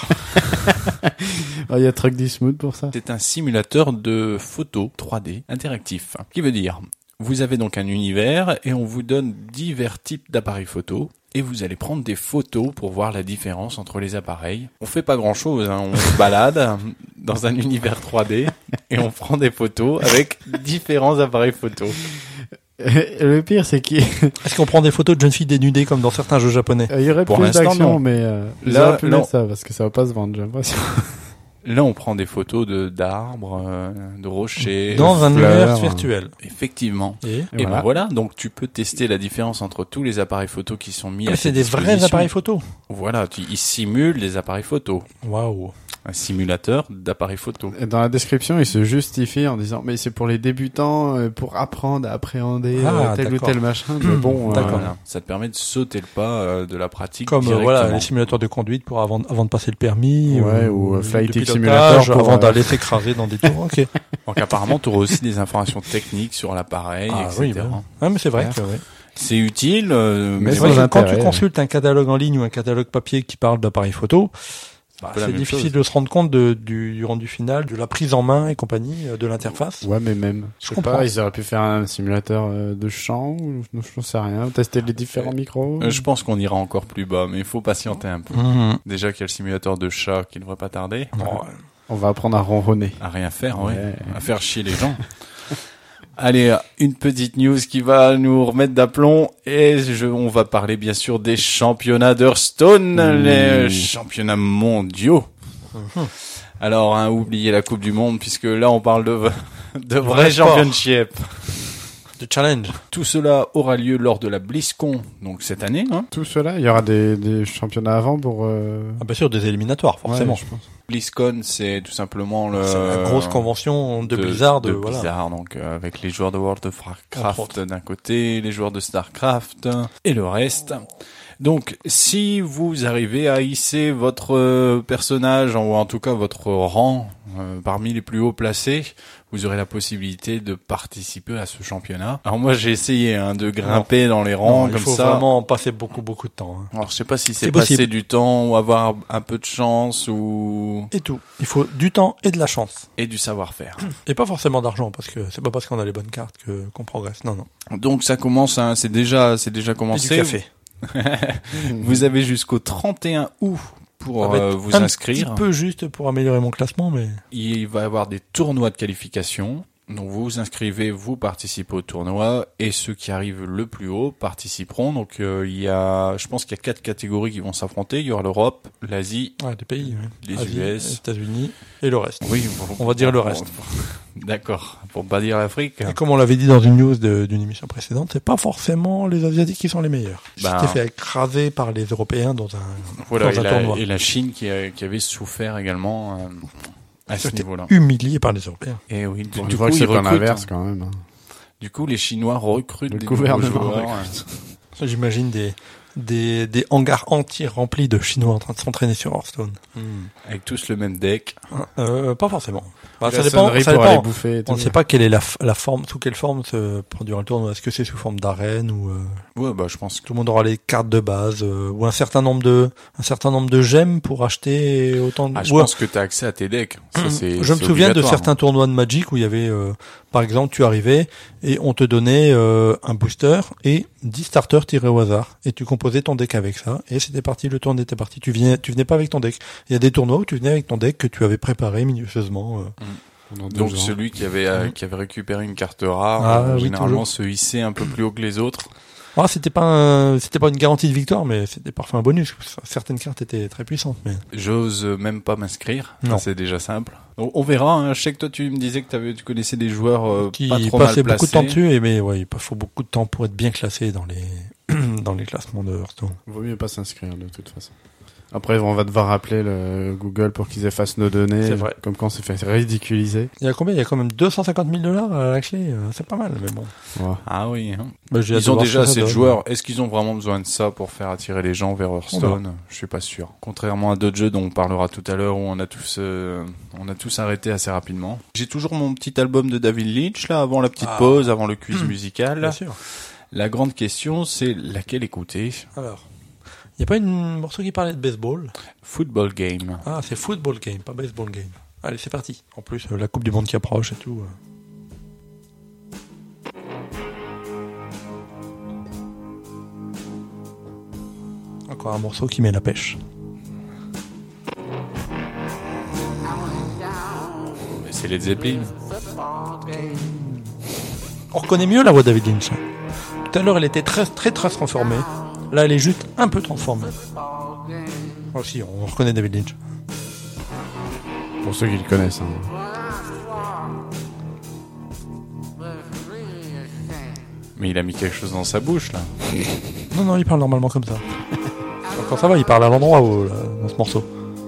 Il y a Truck Dismood pour ça. C'est un simulateur de photo 3D interactif. Qui veut dire, vous avez donc un univers et on vous donne divers types d'appareils photo. Et vous allez prendre des photos pour voir la différence entre les appareils. On fait pas grand chose, on se balade dans un univers 3D et on prend des photos avec différents appareils photo. Le pire, c'est qu'il Est-ce qu'on prend des photos de jeunes filles dénudées comme dans certains jeux japonais? y aurait Pour plus l'instant, d'action, non. mais ils auraient pu mettre ça, parce que ça va pas se vendre, j'ai l'impression. Là, on prend des photos d'arbres, de rochers. Dans un fleurs. univers virtuel. Effectivement. Et Et ben voilà, donc tu peux tester la différence entre tous les appareils photo qui sont mis à c'est ta des vrais disposition. appareils photo. Voilà, ils simulent les appareils photo. Waouh. Un simulateur d'appareils photo. Et dans la description, il se justifie en disant, mais c'est pour les débutants, pour apprendre à appréhender tel ou d'accord. tel machin. Mais bon, D'accord. Voilà. Ça te permet de sauter le pas de la pratique Comme directement. voilà les simulateurs de conduite pour avant de passer le permis. Ouais, ou de Flight pilotage, Simulator pour, avant d'aller s'écraser dans des tours. Ok. Donc apparemment, tu auras aussi des informations techniques sur l'appareil, Ah etc. oui, bah. Ah, mais c'est vrai que ouais. C'est utile, Mais mais sans C'est vrai que quand intérêt, tu consultes un catalogue en ligne ou un catalogue papier qui parle d'appareils photo, peu la c'est même difficile chose. de se rendre compte du rendu final, de la prise en main et compagnie, de l'interface. ouais, mais même. Je sais comprends. pas, ils auraient pu faire un simulateur de chant, ou je sais rien, tester les différents micros. je pense qu'on ira encore plus bas, mais il faut patienter un peu. Déjà qu'il y a le simulateur de chat qui ne devrait pas tarder. Bon, On va apprendre à ronronner. À rien faire, ouais. Ouais. À faire chier les gens. Allez, une petite news qui va nous remettre d'aplomb et on va parler bien sûr des championnats d'Hearthstone, les championnats mondiaux. Alors, oubliez la Coupe du Monde puisque là on parle de vrais sport. championships. de challenge. Tout cela aura lieu lors de la BlizzCon, donc cette année. Hein. Tout cela, il y aura des championnats avant pour... Ah, bien sûr, des éliminatoires, forcément. Ouais, je pense. BlizzCon, c'est tout simplement C'est la grosse convention de Blizzard. de Voilà. Blizzard, donc avec les joueurs de World of Entre Warcraft autres. d'un côté, les joueurs de Starcraft et le reste. Donc, si vous arrivez à hisser votre personnage, ou en tout cas votre rang parmi les plus hauts placés, vous aurez la possibilité de participer à ce championnat. Alors moi, j'ai essayé de grimper dans les rangs Non, comme il faut ça. vraiment passer beaucoup de temps. Hein. Alors, je sais pas si C'est c'est passer possible. du temps ou avoir un peu de chance ou Et tout. Il faut du temps et de la chance. et du savoir-faire. Et pas forcément d'argent, parce que c'est pas parce qu'on a les bonnes cartes qu'on progresse. Non, non. Donc ça commence, c'est déjà Et du commencé. café. Vous avez jusqu'au 31 août pour Ça va être vous un inscrire. petit peu juste pour améliorer mon classement, mais... Il va y avoir des tournois de qualification. Donc vous vous inscrivez, vous participez au tournoi et ceux qui arrivent le plus haut participeront. Donc je pense qu'il y a 4 catégories qui vont s'affronter. Il y aura l'Europe, l'Asie, Ouais, des pays, ouais. les Asie, US. les États-Unis et le reste. Oui, On va dire le reste. D'accord, pour pas dire l'Afrique. Et comme on l'avait dit dans une news d'une émission précédente, c'est pas forcément les Asiatiques qui sont les meilleurs. Ben, C'était fait écraser par les Européens dans un Voilà, dans un tournoi. et la Chine qui avait souffert également à ce C'était niveau-là. humilié par les Européens. Et oui, On du voit coup, que ils c'est pas recrutent. l'inverse quand même. Hein. Du coup, les Chinois recrutent Le des gouvernement nouveaux joueurs. J'imagine des hangars entiers remplis de Chinois en train de s'entraîner sur Hearthstone. Avec tous le même deck. Pas forcément. Bah, La ça dépend. sonnerie Ça pour aller dépend. bouffer et tout. On ne sait pas quelle est la forme, sous quelle forme se produira le tournoi. Est-ce que c'est sous forme d'arène ou Ouais, bah, je pense que tout le monde aura les cartes de base ou un certain nombre de gemmes pour acheter autant de. je Ouais. pense que t'as accès à tes decks. Ça, c'est, Je me c'est souviens de obligatoire. certains tournois de Magic où il y avait, par exemple, tu arrivais et on te donnait un booster et 10 starters tirés au hasard et tu composais ton deck avec ça et c'était parti, le tournoi était parti. Tu venais pas avec ton deck. Il y a des tournois où tu venais avec ton deck que tu avais préparé minutieusement. Pendant 2 Donc ans. celui qui avait récupéré une carte rare, Ah, oui, généralement toujours. se hissait un peu plus haut que les autres. Ah, c'était pas une garantie de victoire, mais c'était parfois un bonus. Certaines cartes étaient très puissantes, mais. J'ose même pas m'inscrire. Ça, Non. c'est déjà simple. Donc, on verra. Hein. Je sais que toi, tu me disais que tu connaissais des joueurs Qui pas trop mal passaient beaucoup de temps placés. dessus, mais ouais, il faut beaucoup de temps pour être bien classé dans les, dans les classements de Hearthstone. Vaut mieux pas s'inscrire de toute façon. Après, on va devoir appeler le Google pour qu'ils effacent nos données. C'est vrai. Comme quand on s'est fait ridiculiser. Il y a combien? Il y a quand même $250,000 à la clé. C'est pas mal, mais bon. Ouais. Ah oui. Hein. Bah, j'ai hâte Ils de ont voir déjà ce que ça assez de donne. joueurs. Est-ce qu'ils ont vraiment besoin de ça pour faire attirer les gens vers Hearthstone? Je suis pas sûr. Contrairement à d'autres jeux dont on parlera tout à l'heure où on a tous arrêté assez rapidement. J'ai toujours mon petit album de David Lynch là avant la petite pause, avant le quiz musical. Bien sûr. La grande question, c'est laquelle écouter? Alors. Il y a pas une morceau qui parlait de baseball? Football Game. Ah, c'est football game, pas baseball game. Allez, c'est parti. En plus, la Coupe du Monde qui approche et tout. Encore un morceau qui met la pêche. Mais c'est Led Zeppelin. On reconnaît mieux la voix de David Lynch. Tout à l'heure, elle était très transformée. Là, elle est juste un peu transformée. Oh si, on reconnaît David Lynch. Pour ceux qui le connaissent. Hein. Mais il a mis quelque chose dans sa bouche là. Non, il parle normalement comme ça. Quand ça va, il parle à l'endroit où, là, dans ce morceau.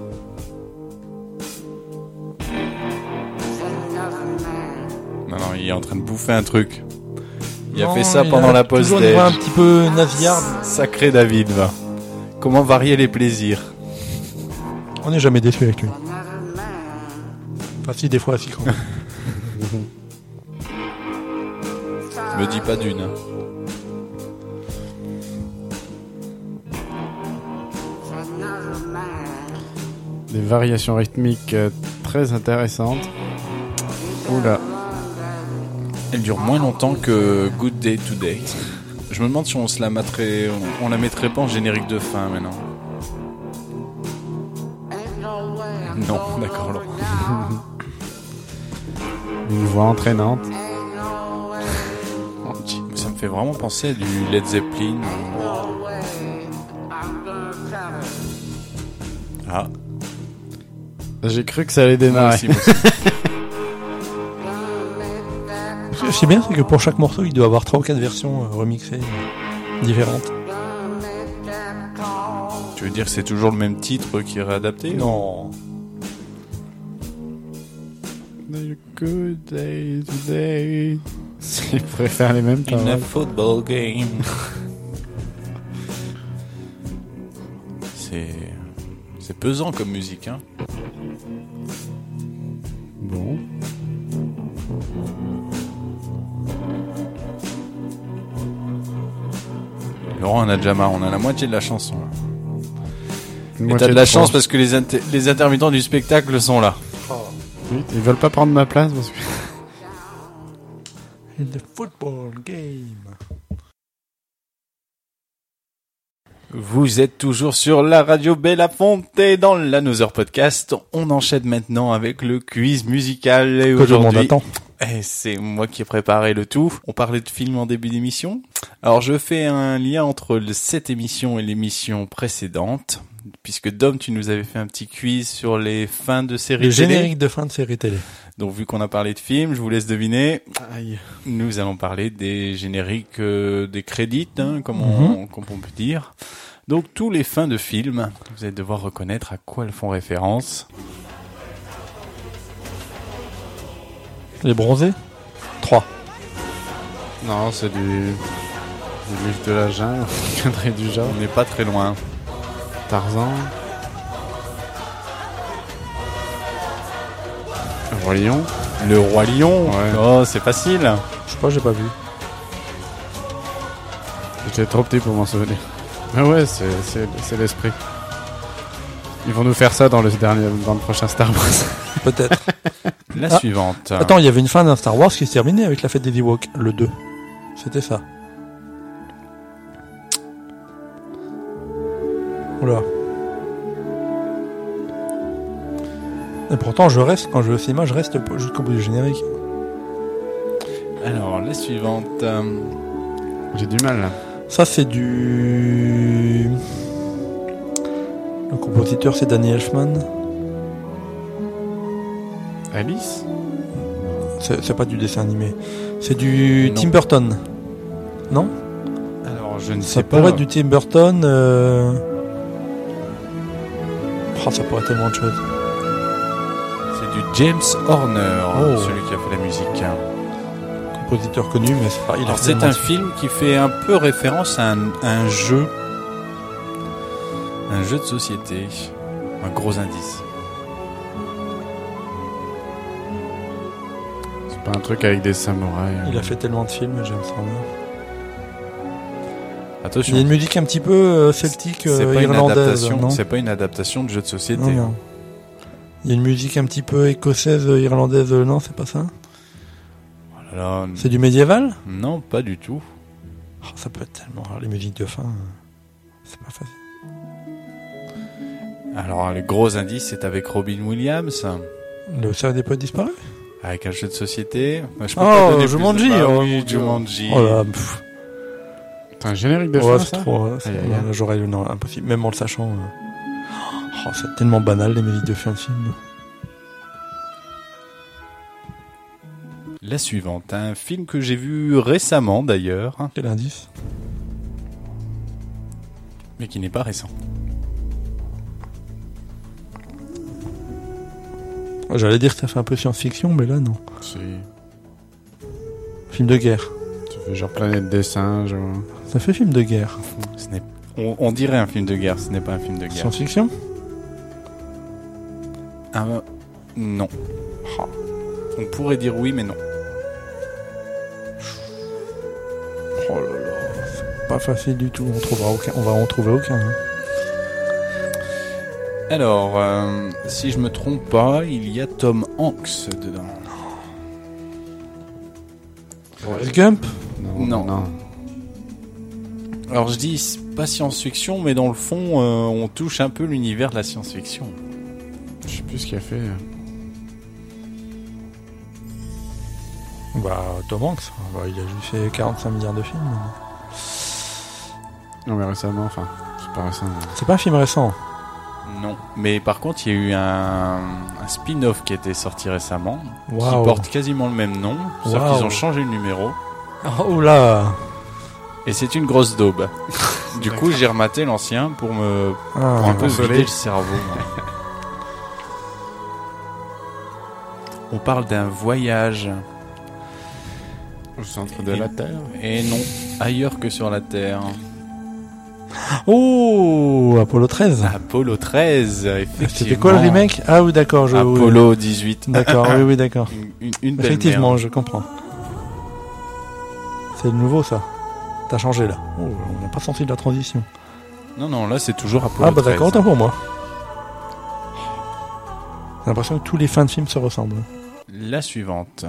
Non, il est en train de bouffer un truc. Il a Non, fait ça il pendant a la pause toujours une voix un déj. petit peu nasillarde. Sacré David, va. Comment varier les plaisirs? On n'est jamais déçu avec lui. Enfin, si, des fois, si, quand même. Me dis pas d'une. Des variations rythmiques très intéressantes. Oula. Elle dure moins longtemps que Good Day Today. Je me demande si on la mettrait pas en générique de fin maintenant. Non, d'accord. Laurent. Une voix entraînante. Ça me fait vraiment penser à du Led Zeppelin. Ah, J'ai cru que ça allait moi démarrer. aussi, moi aussi. Ce que je sais bien, c'est que pour chaque morceau, il doit avoir 3 ou 4 versions remixées différentes. Tu veux dire que c'est toujours le même titre qui est réadapté? Non. Good day today. Ils pourraient faire les mêmes In a paroles. football game. C'est pesant comme musique, hein. Bon. Laurent, on a déjà marre, on a la moitié de la chanson. Là. Une Et moitié t'as de la chance France. parce que les intermittents du spectacle sont là. Oui, ils veulent pas prendre ma place parce que... In the football game. Vous êtes toujours sur la radio Belafonte et dans l'Another Podcast. On enchaîne maintenant avec le quiz musical. Et Que tout le monde aujourd'hui, attend. c'est moi qui ai préparé le tout. On parlait de films en début d'émission. Alors je fais un lien entre cette émission et l'émission précédente. Puisque Dom, tu nous avais fait un petit quiz sur les fins de séries Le télé. générique de fin de série télé. Donc vu qu'on a parlé de films, je vous laisse deviner. Aïe. Nous allons parler des génériques, des crédits, hein, comme on peut dire. Donc tous les fins de films, vous allez devoir reconnaître à quoi elles font référence. Les bronzés 3. Non, c'est du livre de la jungle, un trait du genre. On n'est pas très loin. Tarzan. Le Roi Lion. Le Roi Lion. Ouais. Oh, c'est facile. Je sais pas, j'ai pas vu. J'étais trop petit pour m'en souvenir. Mais ouais, c'est l'esprit. Ils vont nous faire ça dans le prochain Star Wars. Peut-être. La suivante. Attends, il y avait une fin d'un Star Wars qui se terminait avec la fête des Ewoks, le 2. C'était ça. Oula. Et pourtant, quand je vais au cinéma, je reste jusqu'au bout du générique. Alors, la suivante. J'ai du mal là. Ça, c'est du... Le compositeur, c'est Danny Elfman. Alice. C'est pas du dessin animé. C'est du Non. Tim Burton. Non? Alors, je ne Ça sais pas. pourrait être du Tim Burton. Oh, ça pourrait être tellement de choses. C'est du James Horner, celui qui a fait la musique. Compositeur connu, mais c'est pas... Alors, c'est un film qui fait un peu référence à un jeu. Un jeu de société. Un gros indice. C'est pas un truc avec des samouraïs. Il a fait tellement de films, James Horner. Attention. Il y a une musique un petit peu celtique, irlandaise. C'est pas une adaptation de jeu de société. Non, non. Il y a une musique un petit peu écossaise, irlandaise. Non, c'est pas ça. Oh là là. C'est du médiéval? Non, pas du tout. Oh, ça peut être tellement rare. Les musiques de fin, c'est pas facile. Alors, le gros indice, c'est avec Robin Williams. Le cercle des poètes disparus? Avec un jeu de société. Je peux pas donner Jumanji. plus de... oui, Jumanji. Oh là, c'est un générique de fin, ça? C'est trop. Là, j'aurais non, impossible. Même en le sachant. Oh, c'est tellement banal, les musiques de fin de film. La suivante, un film que j'ai vu récemment d'ailleurs. Quel indice? Mais qui n'est pas récent. J'allais dire que ça fait un peu science-fiction, mais là, non. Si. Film de guerre. Ça fait genre Planète des singes. Ou... Ça fait film de guerre. On dirait un film de guerre, ce n'est pas un film de guerre. Science-fiction? Non. On pourrait dire oui, mais non. Oh là là, c'est pas facile du tout. On va en trouver aucun. Hein. Alors, si je me trompe pas, il y a Tom Hanks dedans. Forrest Gump? Non. Alors je dis pas science-fiction, mais dans le fond, on touche un peu l'univers de la science-fiction. Je sais plus ce qu'il a fait. Bah, Tom Hanks, il a juste fait 45 milliards de films. Non, mais récemment, enfin, c'est pas récent. Mais... C'est pas un film récent. Non, mais par contre, il y a eu un spin-off qui a été sorti récemment, qui porte quasiment le même nom, sauf qu'ils ont changé le numéro. Oh là! Et c'est une grosse daube. Du coup, j'ai rematé l'ancien pour un peu vider le cerveau. On parle d'un voyage. Au centre de la Terre. Et non, ailleurs que sur la Terre. Oh, Apollo 13. Apollo 13, effectivement. C'était quoi le remake? Ah oui, d'accord. Apollo 18. D'accord, oui, d'accord. Une belle effectivement, merde. Je comprends. C'est le nouveau, ça. T'as changé, là. Oh, on n'a pas senti de la transition. Non, là, c'est toujours Apollo 13. Ah bah d'accord, autant pour moi. J'ai l'impression que tous les fins de films se ressemblent. La suivante.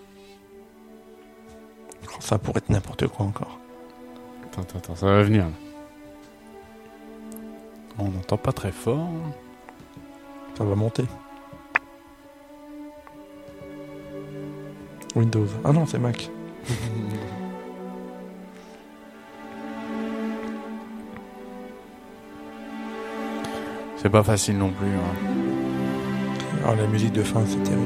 Ça pourrait être n'importe quoi encore. Attends, ça va venir. On n'entend pas très fort. Ça va monter. Windows. Ah non, c'est Mac. C'est pas facile non plus. Hein. Alors la musique de fin, c'est terrible.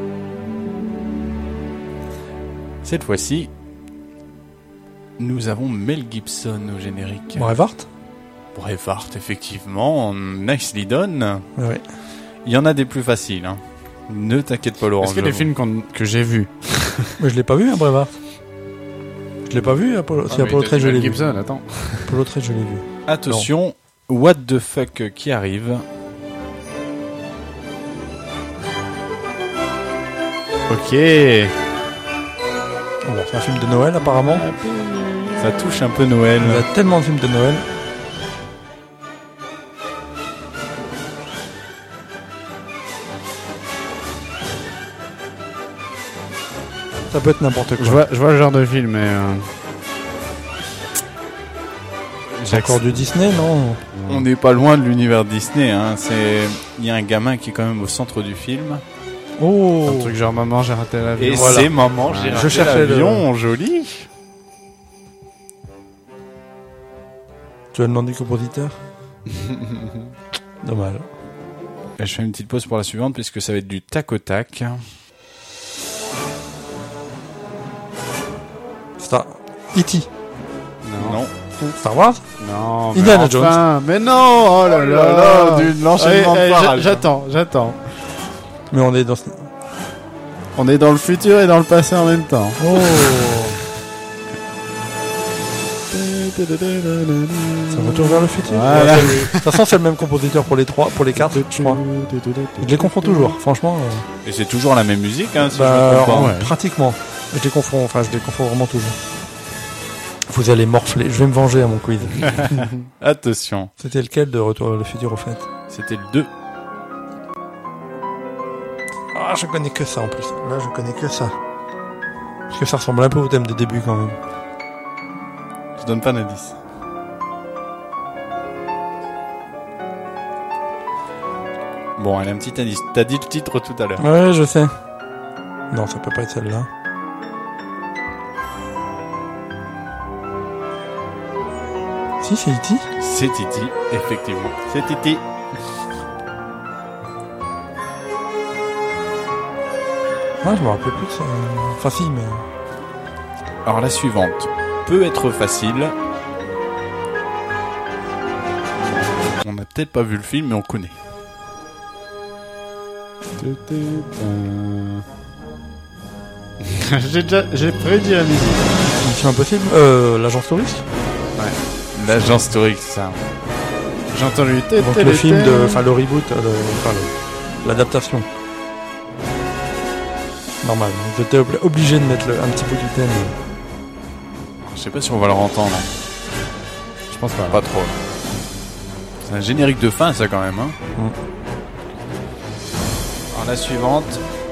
Cette fois-ci, nous avons Mel Gibson au générique. Braveheart, effectivement. Nicely done. Oui. Il y en a des plus faciles. Hein. Ne t'inquiète pas, Laurent. Est-ce qu'il y a des films que j'ai vus? Mais je l'ai pas vu, hein, Braveheart. Je l'ai pas vu, Apollo. Si Apollo 13, je l'ai vu. Gibson, attends. Apollo 13, je l'ai vu. Attention, what the fuck qui arrive. Ok. Bon, c'est un film de Noël, apparemment. Ça touche un peu Noël. Il y a tellement de films de Noël. Ça peut être n'importe quoi. Je vois le genre de film, mais... C'est encore du Disney, non? On n'est pas loin de l'univers Disney. Hein. Il y a un gamin qui est quand même au centre du film. Oh, un truc genre Maman, j'ai raté l'avion. Et c'est Maman, j'ai raté l'avion. Joli. Tu as demandé compositeur? Dommage. Je fais une petite pause pour la suivante puisque ça va être du tac au tac. C'est ça. E.T. Non. Star Wars? Non, mais Indiana enfin, mais non, oh là là, l'enchaînement de parages. J'attends. Mais on est dans le futur et dans le passé en même temps. Oh. Ça retourne vers le futur. Voilà. De toute façon, c'est le même compositeur pour les 3, pour les 4, je crois. Je les confonds toujours, franchement. Et c'est toujours la même musique, hein, si je me trompe pas. Pratiquement. Je les confonds vraiment toujours. Vous allez morfler. Je vais me venger à mon quiz. Attention. C'était lequel de Retour vers le futur, au fait? C'était le 2. Ah, je connais que ça en plus. Là, je connais que ça. Parce que ça ressemble un peu au thème des débuts quand même. Je donne pas d'indice. Bon, allez, un petit indice. T'as dit le titre tout à l'heure. Ouais, je sais. Non, ça peut pas être celle-là. Si, c'est E.T. C'est Titi, effectivement. C'est Titi. Ouais, je me rappelle plus de ça. Enfin, si, mais... Alors, la suivante peut être facile. On n'a peut-être pas vu le film, mais on connaît. J'ai prédit la musique. Mission Impossible L'Agence Touriste. Ouais. L'Agence Touriste, ça. J'ai entendu donc le film de... Enfin, le reboot, l'adaptation. Normal. Vous étiez obligé de mettre un petit peu du thème. Je sais pas si on va le entendre. Je pense pas. Pas trop. C'est un générique de fin, ça, quand même. Hein. Alors, la suivante.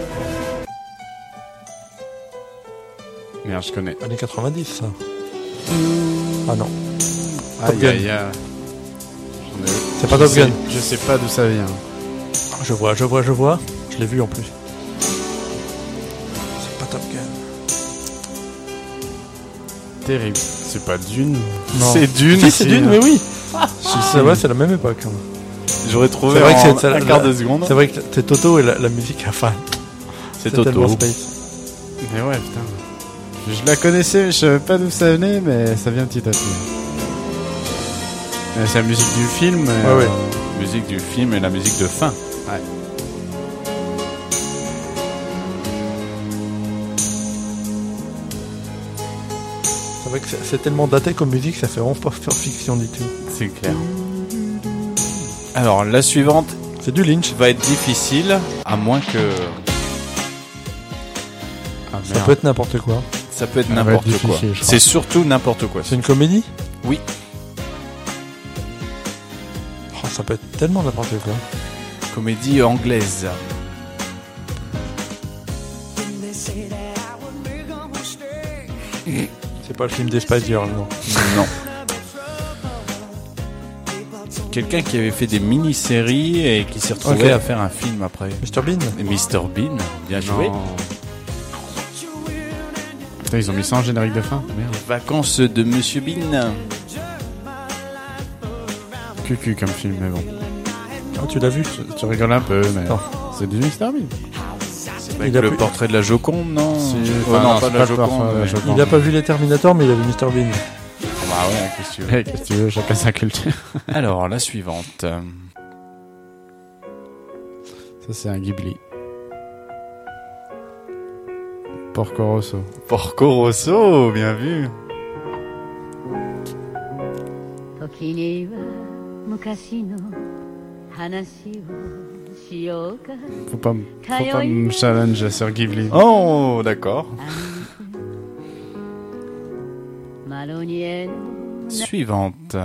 Merde, je connais. Années 90, ça. Ah non. Top Gun. C'est pas Top Gun. Je sais pas d'où ça vient. Je vois. Je l'ai vu en plus. C'est pas Top Gun. Terrible. C'est pas Dune. Non. C'est Dune. Si, c'est Dune, mais oui. C'est vrai, c'est la même époque. J'aurais trouvé vrai que c'est un quart de seconde. C'est vrai que c'est Toto et la musique, enfin. C'est Toto. Space. Mais ouais, putain. Je la connaissais, mais je savais pas d'où ça venait, mais ça vient petit à petit. C'est la musique du film. Ouais. Musique du film et la musique de fin. Ouais. C'est vrai que c'est tellement daté comme musique, ça fait vraiment pas fiction du tout. C'est clair. Alors, la suivante. C'est du Lynch. Va être difficile, à moins que... Ça peut être n'importe quoi. Ça peut être n'importe quoi. C'est surtout n'importe quoi. C'est une comédie ? Oui. Oh, ça peut être tellement n'importe quoi. Comédie anglaise. C'est pas le film des Spice Girls, non. Non. Quelqu'un qui avait fait des mini-séries et qui s'est retrouvé à faire un film après. Mr Bean. Mr Bean, bien joué. Putain, ils ont mis ça en générique de fin. Merde. Vacances de Monsieur Bean. Cucu comme film, mais bon. Oh, tu l'as vu ? Tu rigoles un peu, mais c'est du Mr Bean. Avec le portrait de la Joconde, non ? Non, pas de la Joconde. Il a pas vu les Terminator, mais il a vu Mr Bean. Bah ouais, qu'est-ce que tu veux ? Qu'est-ce que tu veux, chacun sa culture. Alors, la suivante. Ça, c'est un Ghibli. Porco Rosso. Porco Rosso, bien vu. Faut pas me challenge sur Ghibli. Oh, d'accord. Suivante.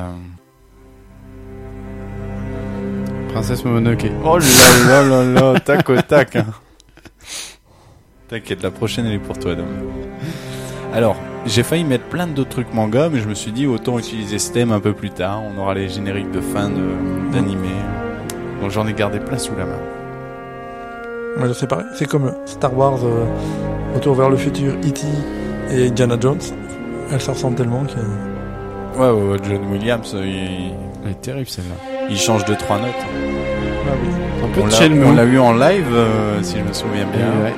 Princesse Mononoke. Oh là là là là, tac au tac. T'inquiète, la prochaine elle est pour toi, Dom. Alors, j'ai failli mettre plein d'autres trucs manga, mais je me suis dit autant utiliser ce thème un peu plus tard. On aura les génériques de fin d'animé. Donc j'en ai gardé plein sous la main. Ouais, c'est pareil. C'est comme Star Wars, Retour vers le futur, E.T. et Indiana Jones. Elles se ressemblent tellement que... Ouais, John Williams, il est terrible celle-là. Il change de 3 notes. Ah oui. On l'a eu en live, si je me souviens bien. Ouais.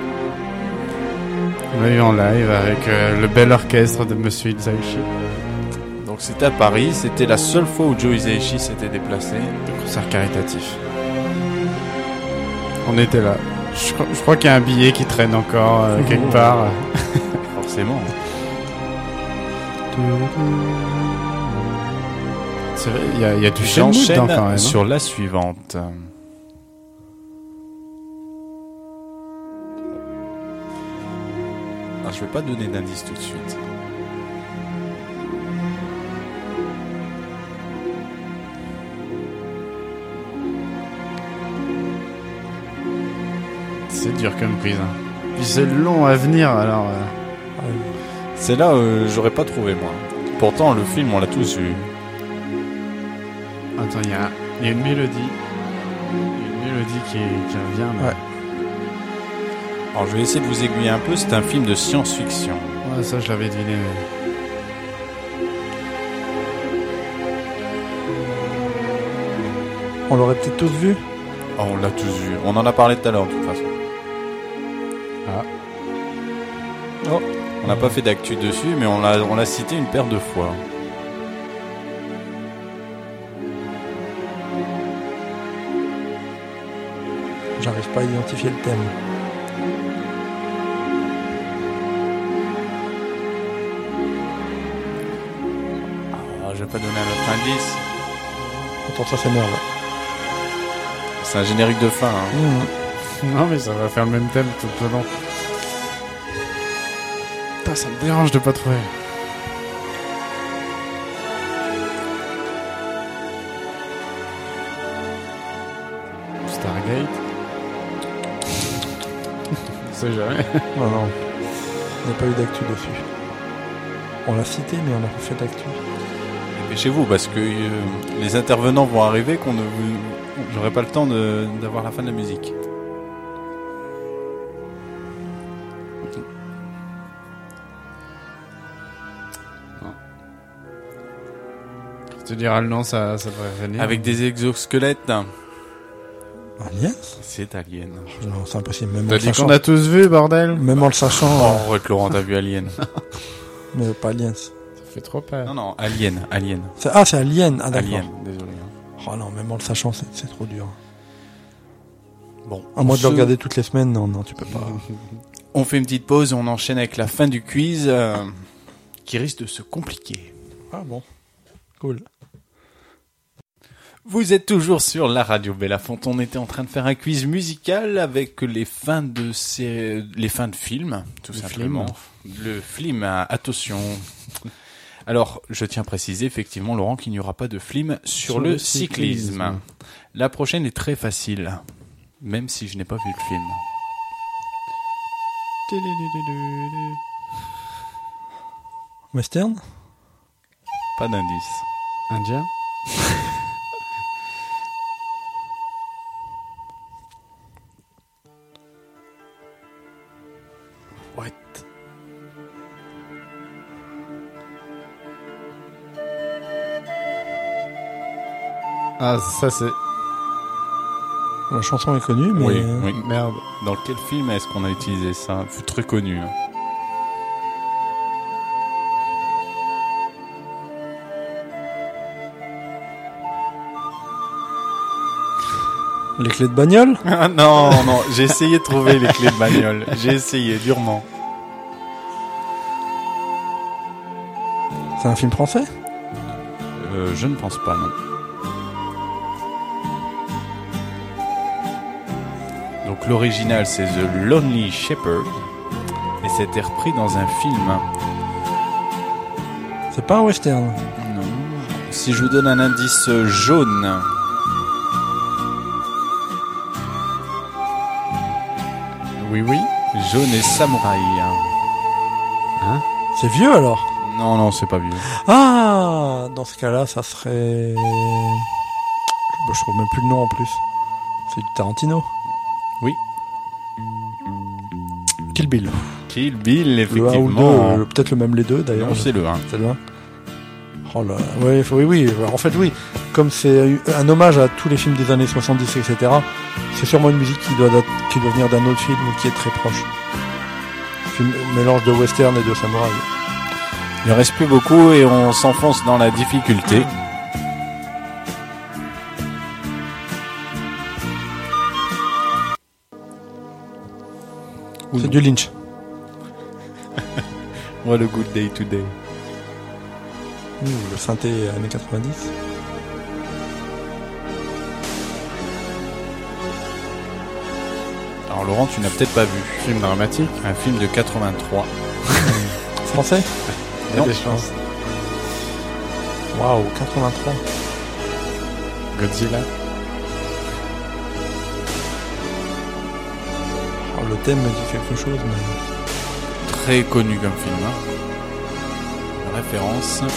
On l'a eu en live avec le bel orchestre de Monsieur Hisaishi. Donc Donc c'était à Paris, c'était la seule fois où Joe Hisaishi s'était déplacé. De concert caritatif. On était là. Je crois qu'il y a un billet qui traîne encore quelque part. Forcément. C'est vrai, il y a du Shenmue dedans quand même. Sur la suivante. Alors, je vais pas donner d'indice tout de suite. C'est dur comme prise. Hein. Puis c'est long à venir alors. C'est là j'aurais pas trouvé moi. Pourtant le film on l'a tous vu. Attends, il y a une mélodie. Une mélodie qui revient. Mais... Ouais. Alors je vais essayer de vous aiguiller un peu, c'est un film de science-fiction. Ouais, ça je l'avais deviné. On l'aurait peut-être tous vu. Oh, on l'a tous vu. On en a parlé tout à l'heure de toute façon. Ah. Oh. On n'a pas fait d'actu dessus, mais on l'a cité une paire de fois. J'arrive pas à identifier le thème. Ah, je vais pas donner un autre indice. Attends, ça c'est merde. C'est un générique de fin. Hein. Non, mais ça va faire le même thème tout le long. Putain, ça me dérange de pas trouver. Stargate. On sait jamais. Non. On n'a pas eu d'actu dessus. On l'a cité, mais on n'a pas fait d'actu. Dépêchez-vous, parce que les intervenants vont arriver, j'aurai pas le temps d'avoir la fin de la musique. Tu diras le nom, ça devrait venir. Avec des exosquelettes. Aliens ? C'est Alien. Non, c'est impossible. Même T'as dit qu'on a tous vu, bordel ? Même en le sachant. Oh, Laurent, t'as vu Alien. Mais pas Aliens. Ça fait trop peur. Non, Alien. C'est Alien. Ah, d'accord. Alien, désolé. Oh non, même en le sachant, c'est trop dur. Bon. À moins de le regarder toutes les semaines, non, tu peux pas. On fait une petite pause et on enchaîne avec la fin du quiz qui risque de se compliquer. Ah bon. Cool. Vous êtes toujours sur la radio Belafonte. On était en train de faire un quiz musical avec les fins de films, tout simplement. Le film, attention. Alors, je tiens à préciser effectivement, Laurent, qu'il n'y aura pas de film sur le cyclisme. La prochaine est très facile, même si je n'ai pas vu le film. Western ? Pas d'indice. Indien ? What? Ah, ça c'est... La chanson est connue, mais... Oui. Merde. Dans quel film est-ce qu'on a utilisé ça? C'est très connu. Hein. Les clés de bagnole? Ah non, j'ai essayé de trouver les clés de bagnole. J'ai essayé, durement. C'est un film français? Je ne pense pas, non. Donc l'original, c'est The Lonely Shepherd. Et c'était repris dans un film. C'est pas un western? Non. Si je vous donne un indice jaune... Oui. Jaune et samouraï. Hein? C'est vieux alors? Non, c'est pas vieux. Ah, dans ce cas-là, ça serait... Je trouve même plus le nom en plus. C'est du Tarantino. Oui. Kill Bill. Kill Bill, Le effectivement. 1 ou le 2, peut-être le même les deux d'ailleurs. Non, c'est le 1. C'est le 1. Oh là, ouais, oui. En fait, oui. Comme c'est un hommage à tous les films des années 70, etc., c'est sûrement une musique qui doit venir d'un autre film ou qui est très proche. Film, mélange de western et de samouraï. Il reste plus beaucoup et on s'enfonce dans la difficulté. C'est du Lynch. What a good day today. Le synthé années 90. Alors Laurent, tu n'as peut-être pas vu. Film dramatique. Un film de 83. Français? Il y a des chances. Waouh, 83. Godzilla. Oh, le thème me dit quelque chose, mais... Très connu comme film. Hein. Référence.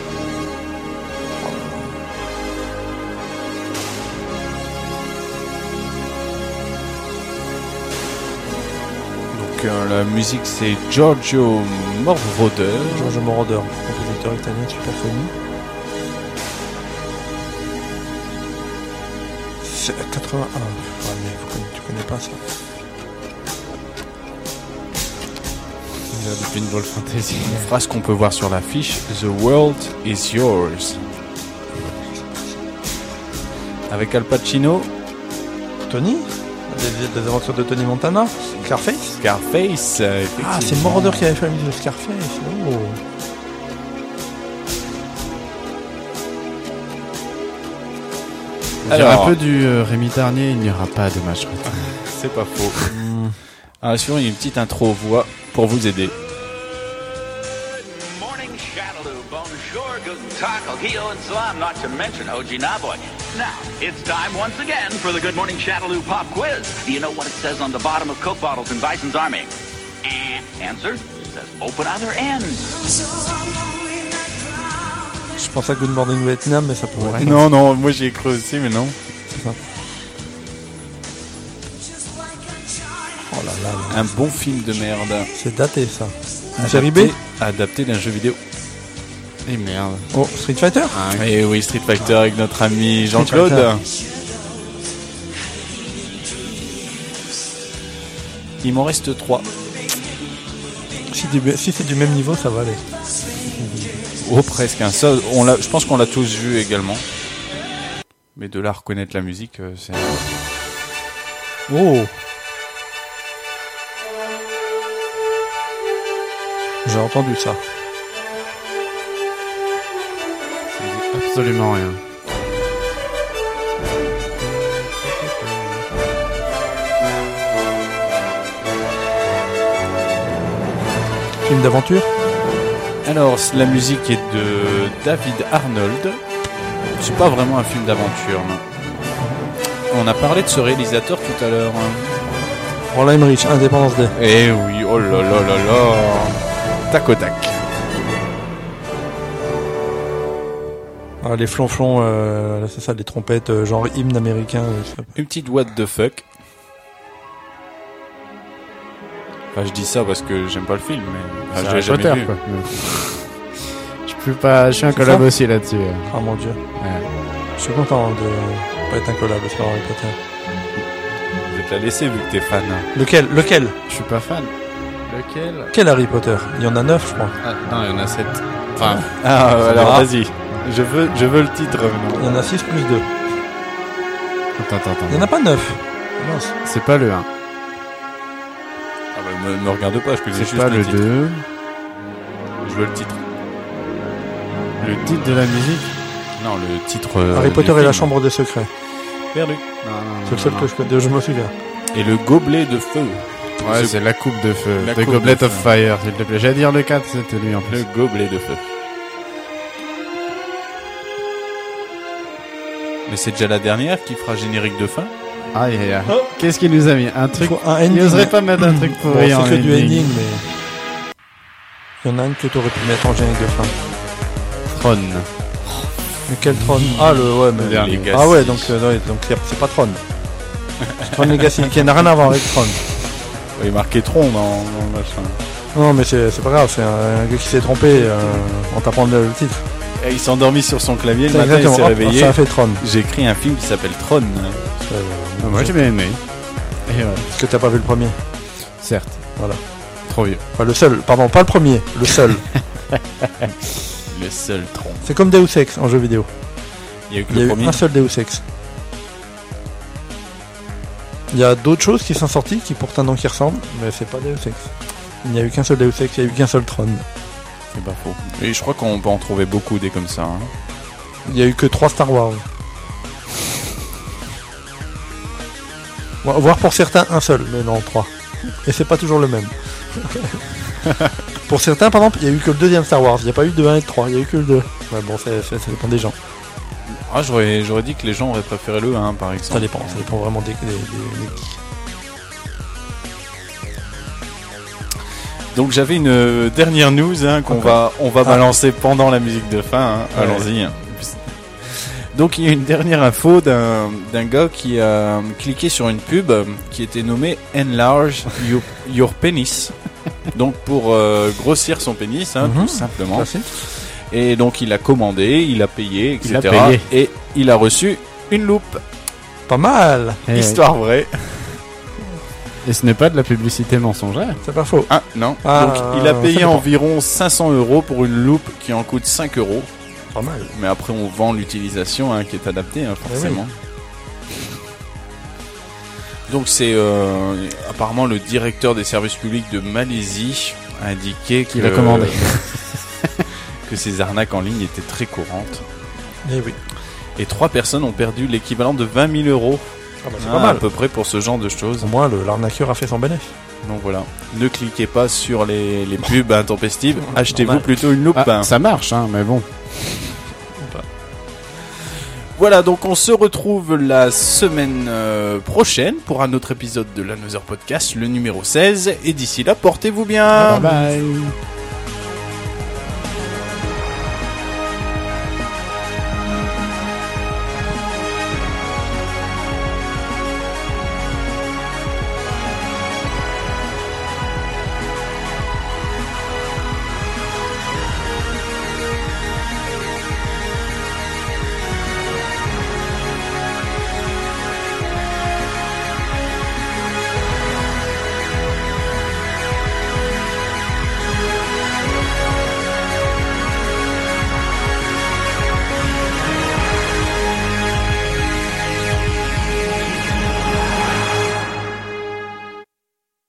Donc la musique c'est Giorgio Moroder. Giorgio Moroder, compositeur italien super connu. C'est 81. Ouais, mais tu connais pas ça. De Pinball Fantasy. Une phrase qu'on peut voir sur l'affiche: The world is yours. Avec Al Pacino. Tony, des aventures de Tony Montana. Scarface. Scarface. Ah, c'est Moroder qui avait fait la musique de Scarface. Oh. Alors, un peu du Rémi Tarnier, il n'y aura pas de match retour. C'est pas faux. Alors, sinon, il y a une petite intro voix pour vous aider. Not to mention Ojinaboy. Now, it's time once again for the Good Morning Shadaloo Pop Quiz. Do you know what it says on the bottom of Coke bottles in Bison's Army? Answer? It says open other end. Je pense à Good Morning Vietnam, mais ça pourrait être... Non, moi j'y ai cru aussi, mais non. C'est ça. Oh là là. Un bon film de merde. C'est daté, ça. Une série B? Adapté d'un jeu vidéo. Et merde. Oh, Street Fighter? Et oui, Street Fighter avec notre ami Jean-Claude. Il m'en reste 3. Si c'est du même niveau, ça va aller. Oh, presque. Hein. Ça, je pense qu'on l'a tous vu également. Mais de là à reconnaître la musique, c'est... Oh! J'ai entendu ça. Absolument rien. Film d'aventure? Alors, la musique est de David Arnold. C'est pas vraiment un film d'aventure, non. On a parlé de ce réalisateur tout à l'heure. Roland Emmerich, Indépendance Day. Eh oui, oh là là là là. Tac au tac. Ah, les flonflons, c'est ça, les trompettes, genre hymne américain. Une petite what the fuck. Enfin, je dis ça parce que j'aime pas le film, mais C'est je l'ai jamais Potter, vu. quoi. Je suis un collab aussi là-dessus. Ah mon dieu. Ouais. Je suis content de pas être un collab sur Harry Potter. Je vais te la laisser vu que t'es fan. Lequel? Je suis pas fan. Lequel? Quel Harry Potter? Il y en a 9, je crois. Ah, non, il y en a 7. Enfin, Alors va. vas-y. Je veux le titre. Il y en a 6 plus 2. attends. Il y en a pas 9. Mince. C'est pas le 1. Ah bah, me regarde pas, je connais C'est juste pas le titre. 2. Je veux le titre. Le titre de la musique? Non, le titre. Harry du Potter et film. la chambre des secrets. Perdu. Non. C'est le seul que je connais, je me souviens. Et le gobelet de feu. Ouais, c'est la coupe de feu. La The coupe Goblet de of feu. Fire, s'il te plaît. J'allais dire le 4, c'était lui en plus. Le gobelet de feu. Mais c'est déjà la dernière qui fera générique de fin. Aïe. Qu'est-ce qu'il nous a mis? Un truc. Faut un Il ending. n'oserait pas mettre un truc Bon, pourri en c'est que du ending. ending, mais... Il y en a une que t'aurais pu mettre en générique de fin. Tron. Mais quel Tron? Ah, ouais, mais... dernier. Ah ouais, donc c'est pas Tron. C'est Tron Legacy, qui n'a rien à voir avec Tron. Il est marqué Tron dans le machin. Non, mais c'est pas grave, c'est un gars qui s'est trompé en tapant le titre. Et il s'est endormi sur son clavier, le C'est matin il exactement. s'est Hop, réveillé. ça a fait Tron. J'ai écrit un film qui s'appelle Tron. Moi j'ai bien aimé. Et ouais. Parce que t'as pas vu le premier. Certes. Voilà. Trop vieux. Enfin, le seul, pardon, pas le premier, le seul. Le seul tronc. C'est comme Deus Ex en jeu vidéo. Il y a eu que Il y a le eu premier. un seul Deus Ex. Il y a d'autres choses qui sont sorties qui portent un nom qui ressemble, mais c'est pas Deus Ex. Il n'y a eu qu'un seul Deus Ex, il n'y a eu qu'un seul Tron. C'est pas faux. Et je crois qu'on peut en trouver beaucoup des comme ça. Hein. Il n'y a eu que 3 Star Wars. Voire pour certains un seul, mais non 3. Et c'est pas toujours le même. Pour certains, par exemple, il n'y a eu que le deuxième Star Wars. Il n'y a pas eu de 1 et de 3, il n'y a eu que le 2. Ouais, bon, ça dépend des gens. Ah, j'aurais dit que les gens auraient préféré le 1 par exemple. Ça dépend vraiment des Donc j'avais une dernière news hein, qu'on va balancer pendant la musique de fin. Hein. Ouais. Allons-y. Donc il y a une dernière info d'un gars qui a cliqué sur une pub qui était nommée Enlarge Your Penis. Donc pour grossir son pénis, hein, tout simplement. Merci. Et donc il a commandé, il a payé, etc. Il a payé. Et il a reçu une loupe. Pas mal. Histoire vraie. Et ce n'est pas de la publicité mensongère. C'est pas faux. Ah non. Ah, Donc il a ça payé dépend. environ 500 € pour une loupe qui en coûte 5 €. Pas mal. Mais après on vend l'utilisation hein, qui est adaptée hein, forcément. Donc c'est apparemment le directeur des services publics de Malaisie a indiqué Qu'il a commandé. que ces arnaques en ligne étaient très courantes. Eh oui. Et 3 personnes ont perdu l'équivalent de 20 000 €. Ah bah, c'est Ah, pas mal. à peu près pour ce genre de choses. Au moins, l'arnaqueur a fait son bénéfice. Donc voilà, ne cliquez pas sur les pubs intempestives, achetez-vous Normal. plutôt une loupe. Ah, ça marche, hein, mais bon. Voilà, donc on se retrouve la semaine prochaine pour un autre épisode de l'Another Podcast, le numéro 16. Et d'ici là, portez-vous bien. Bye bye.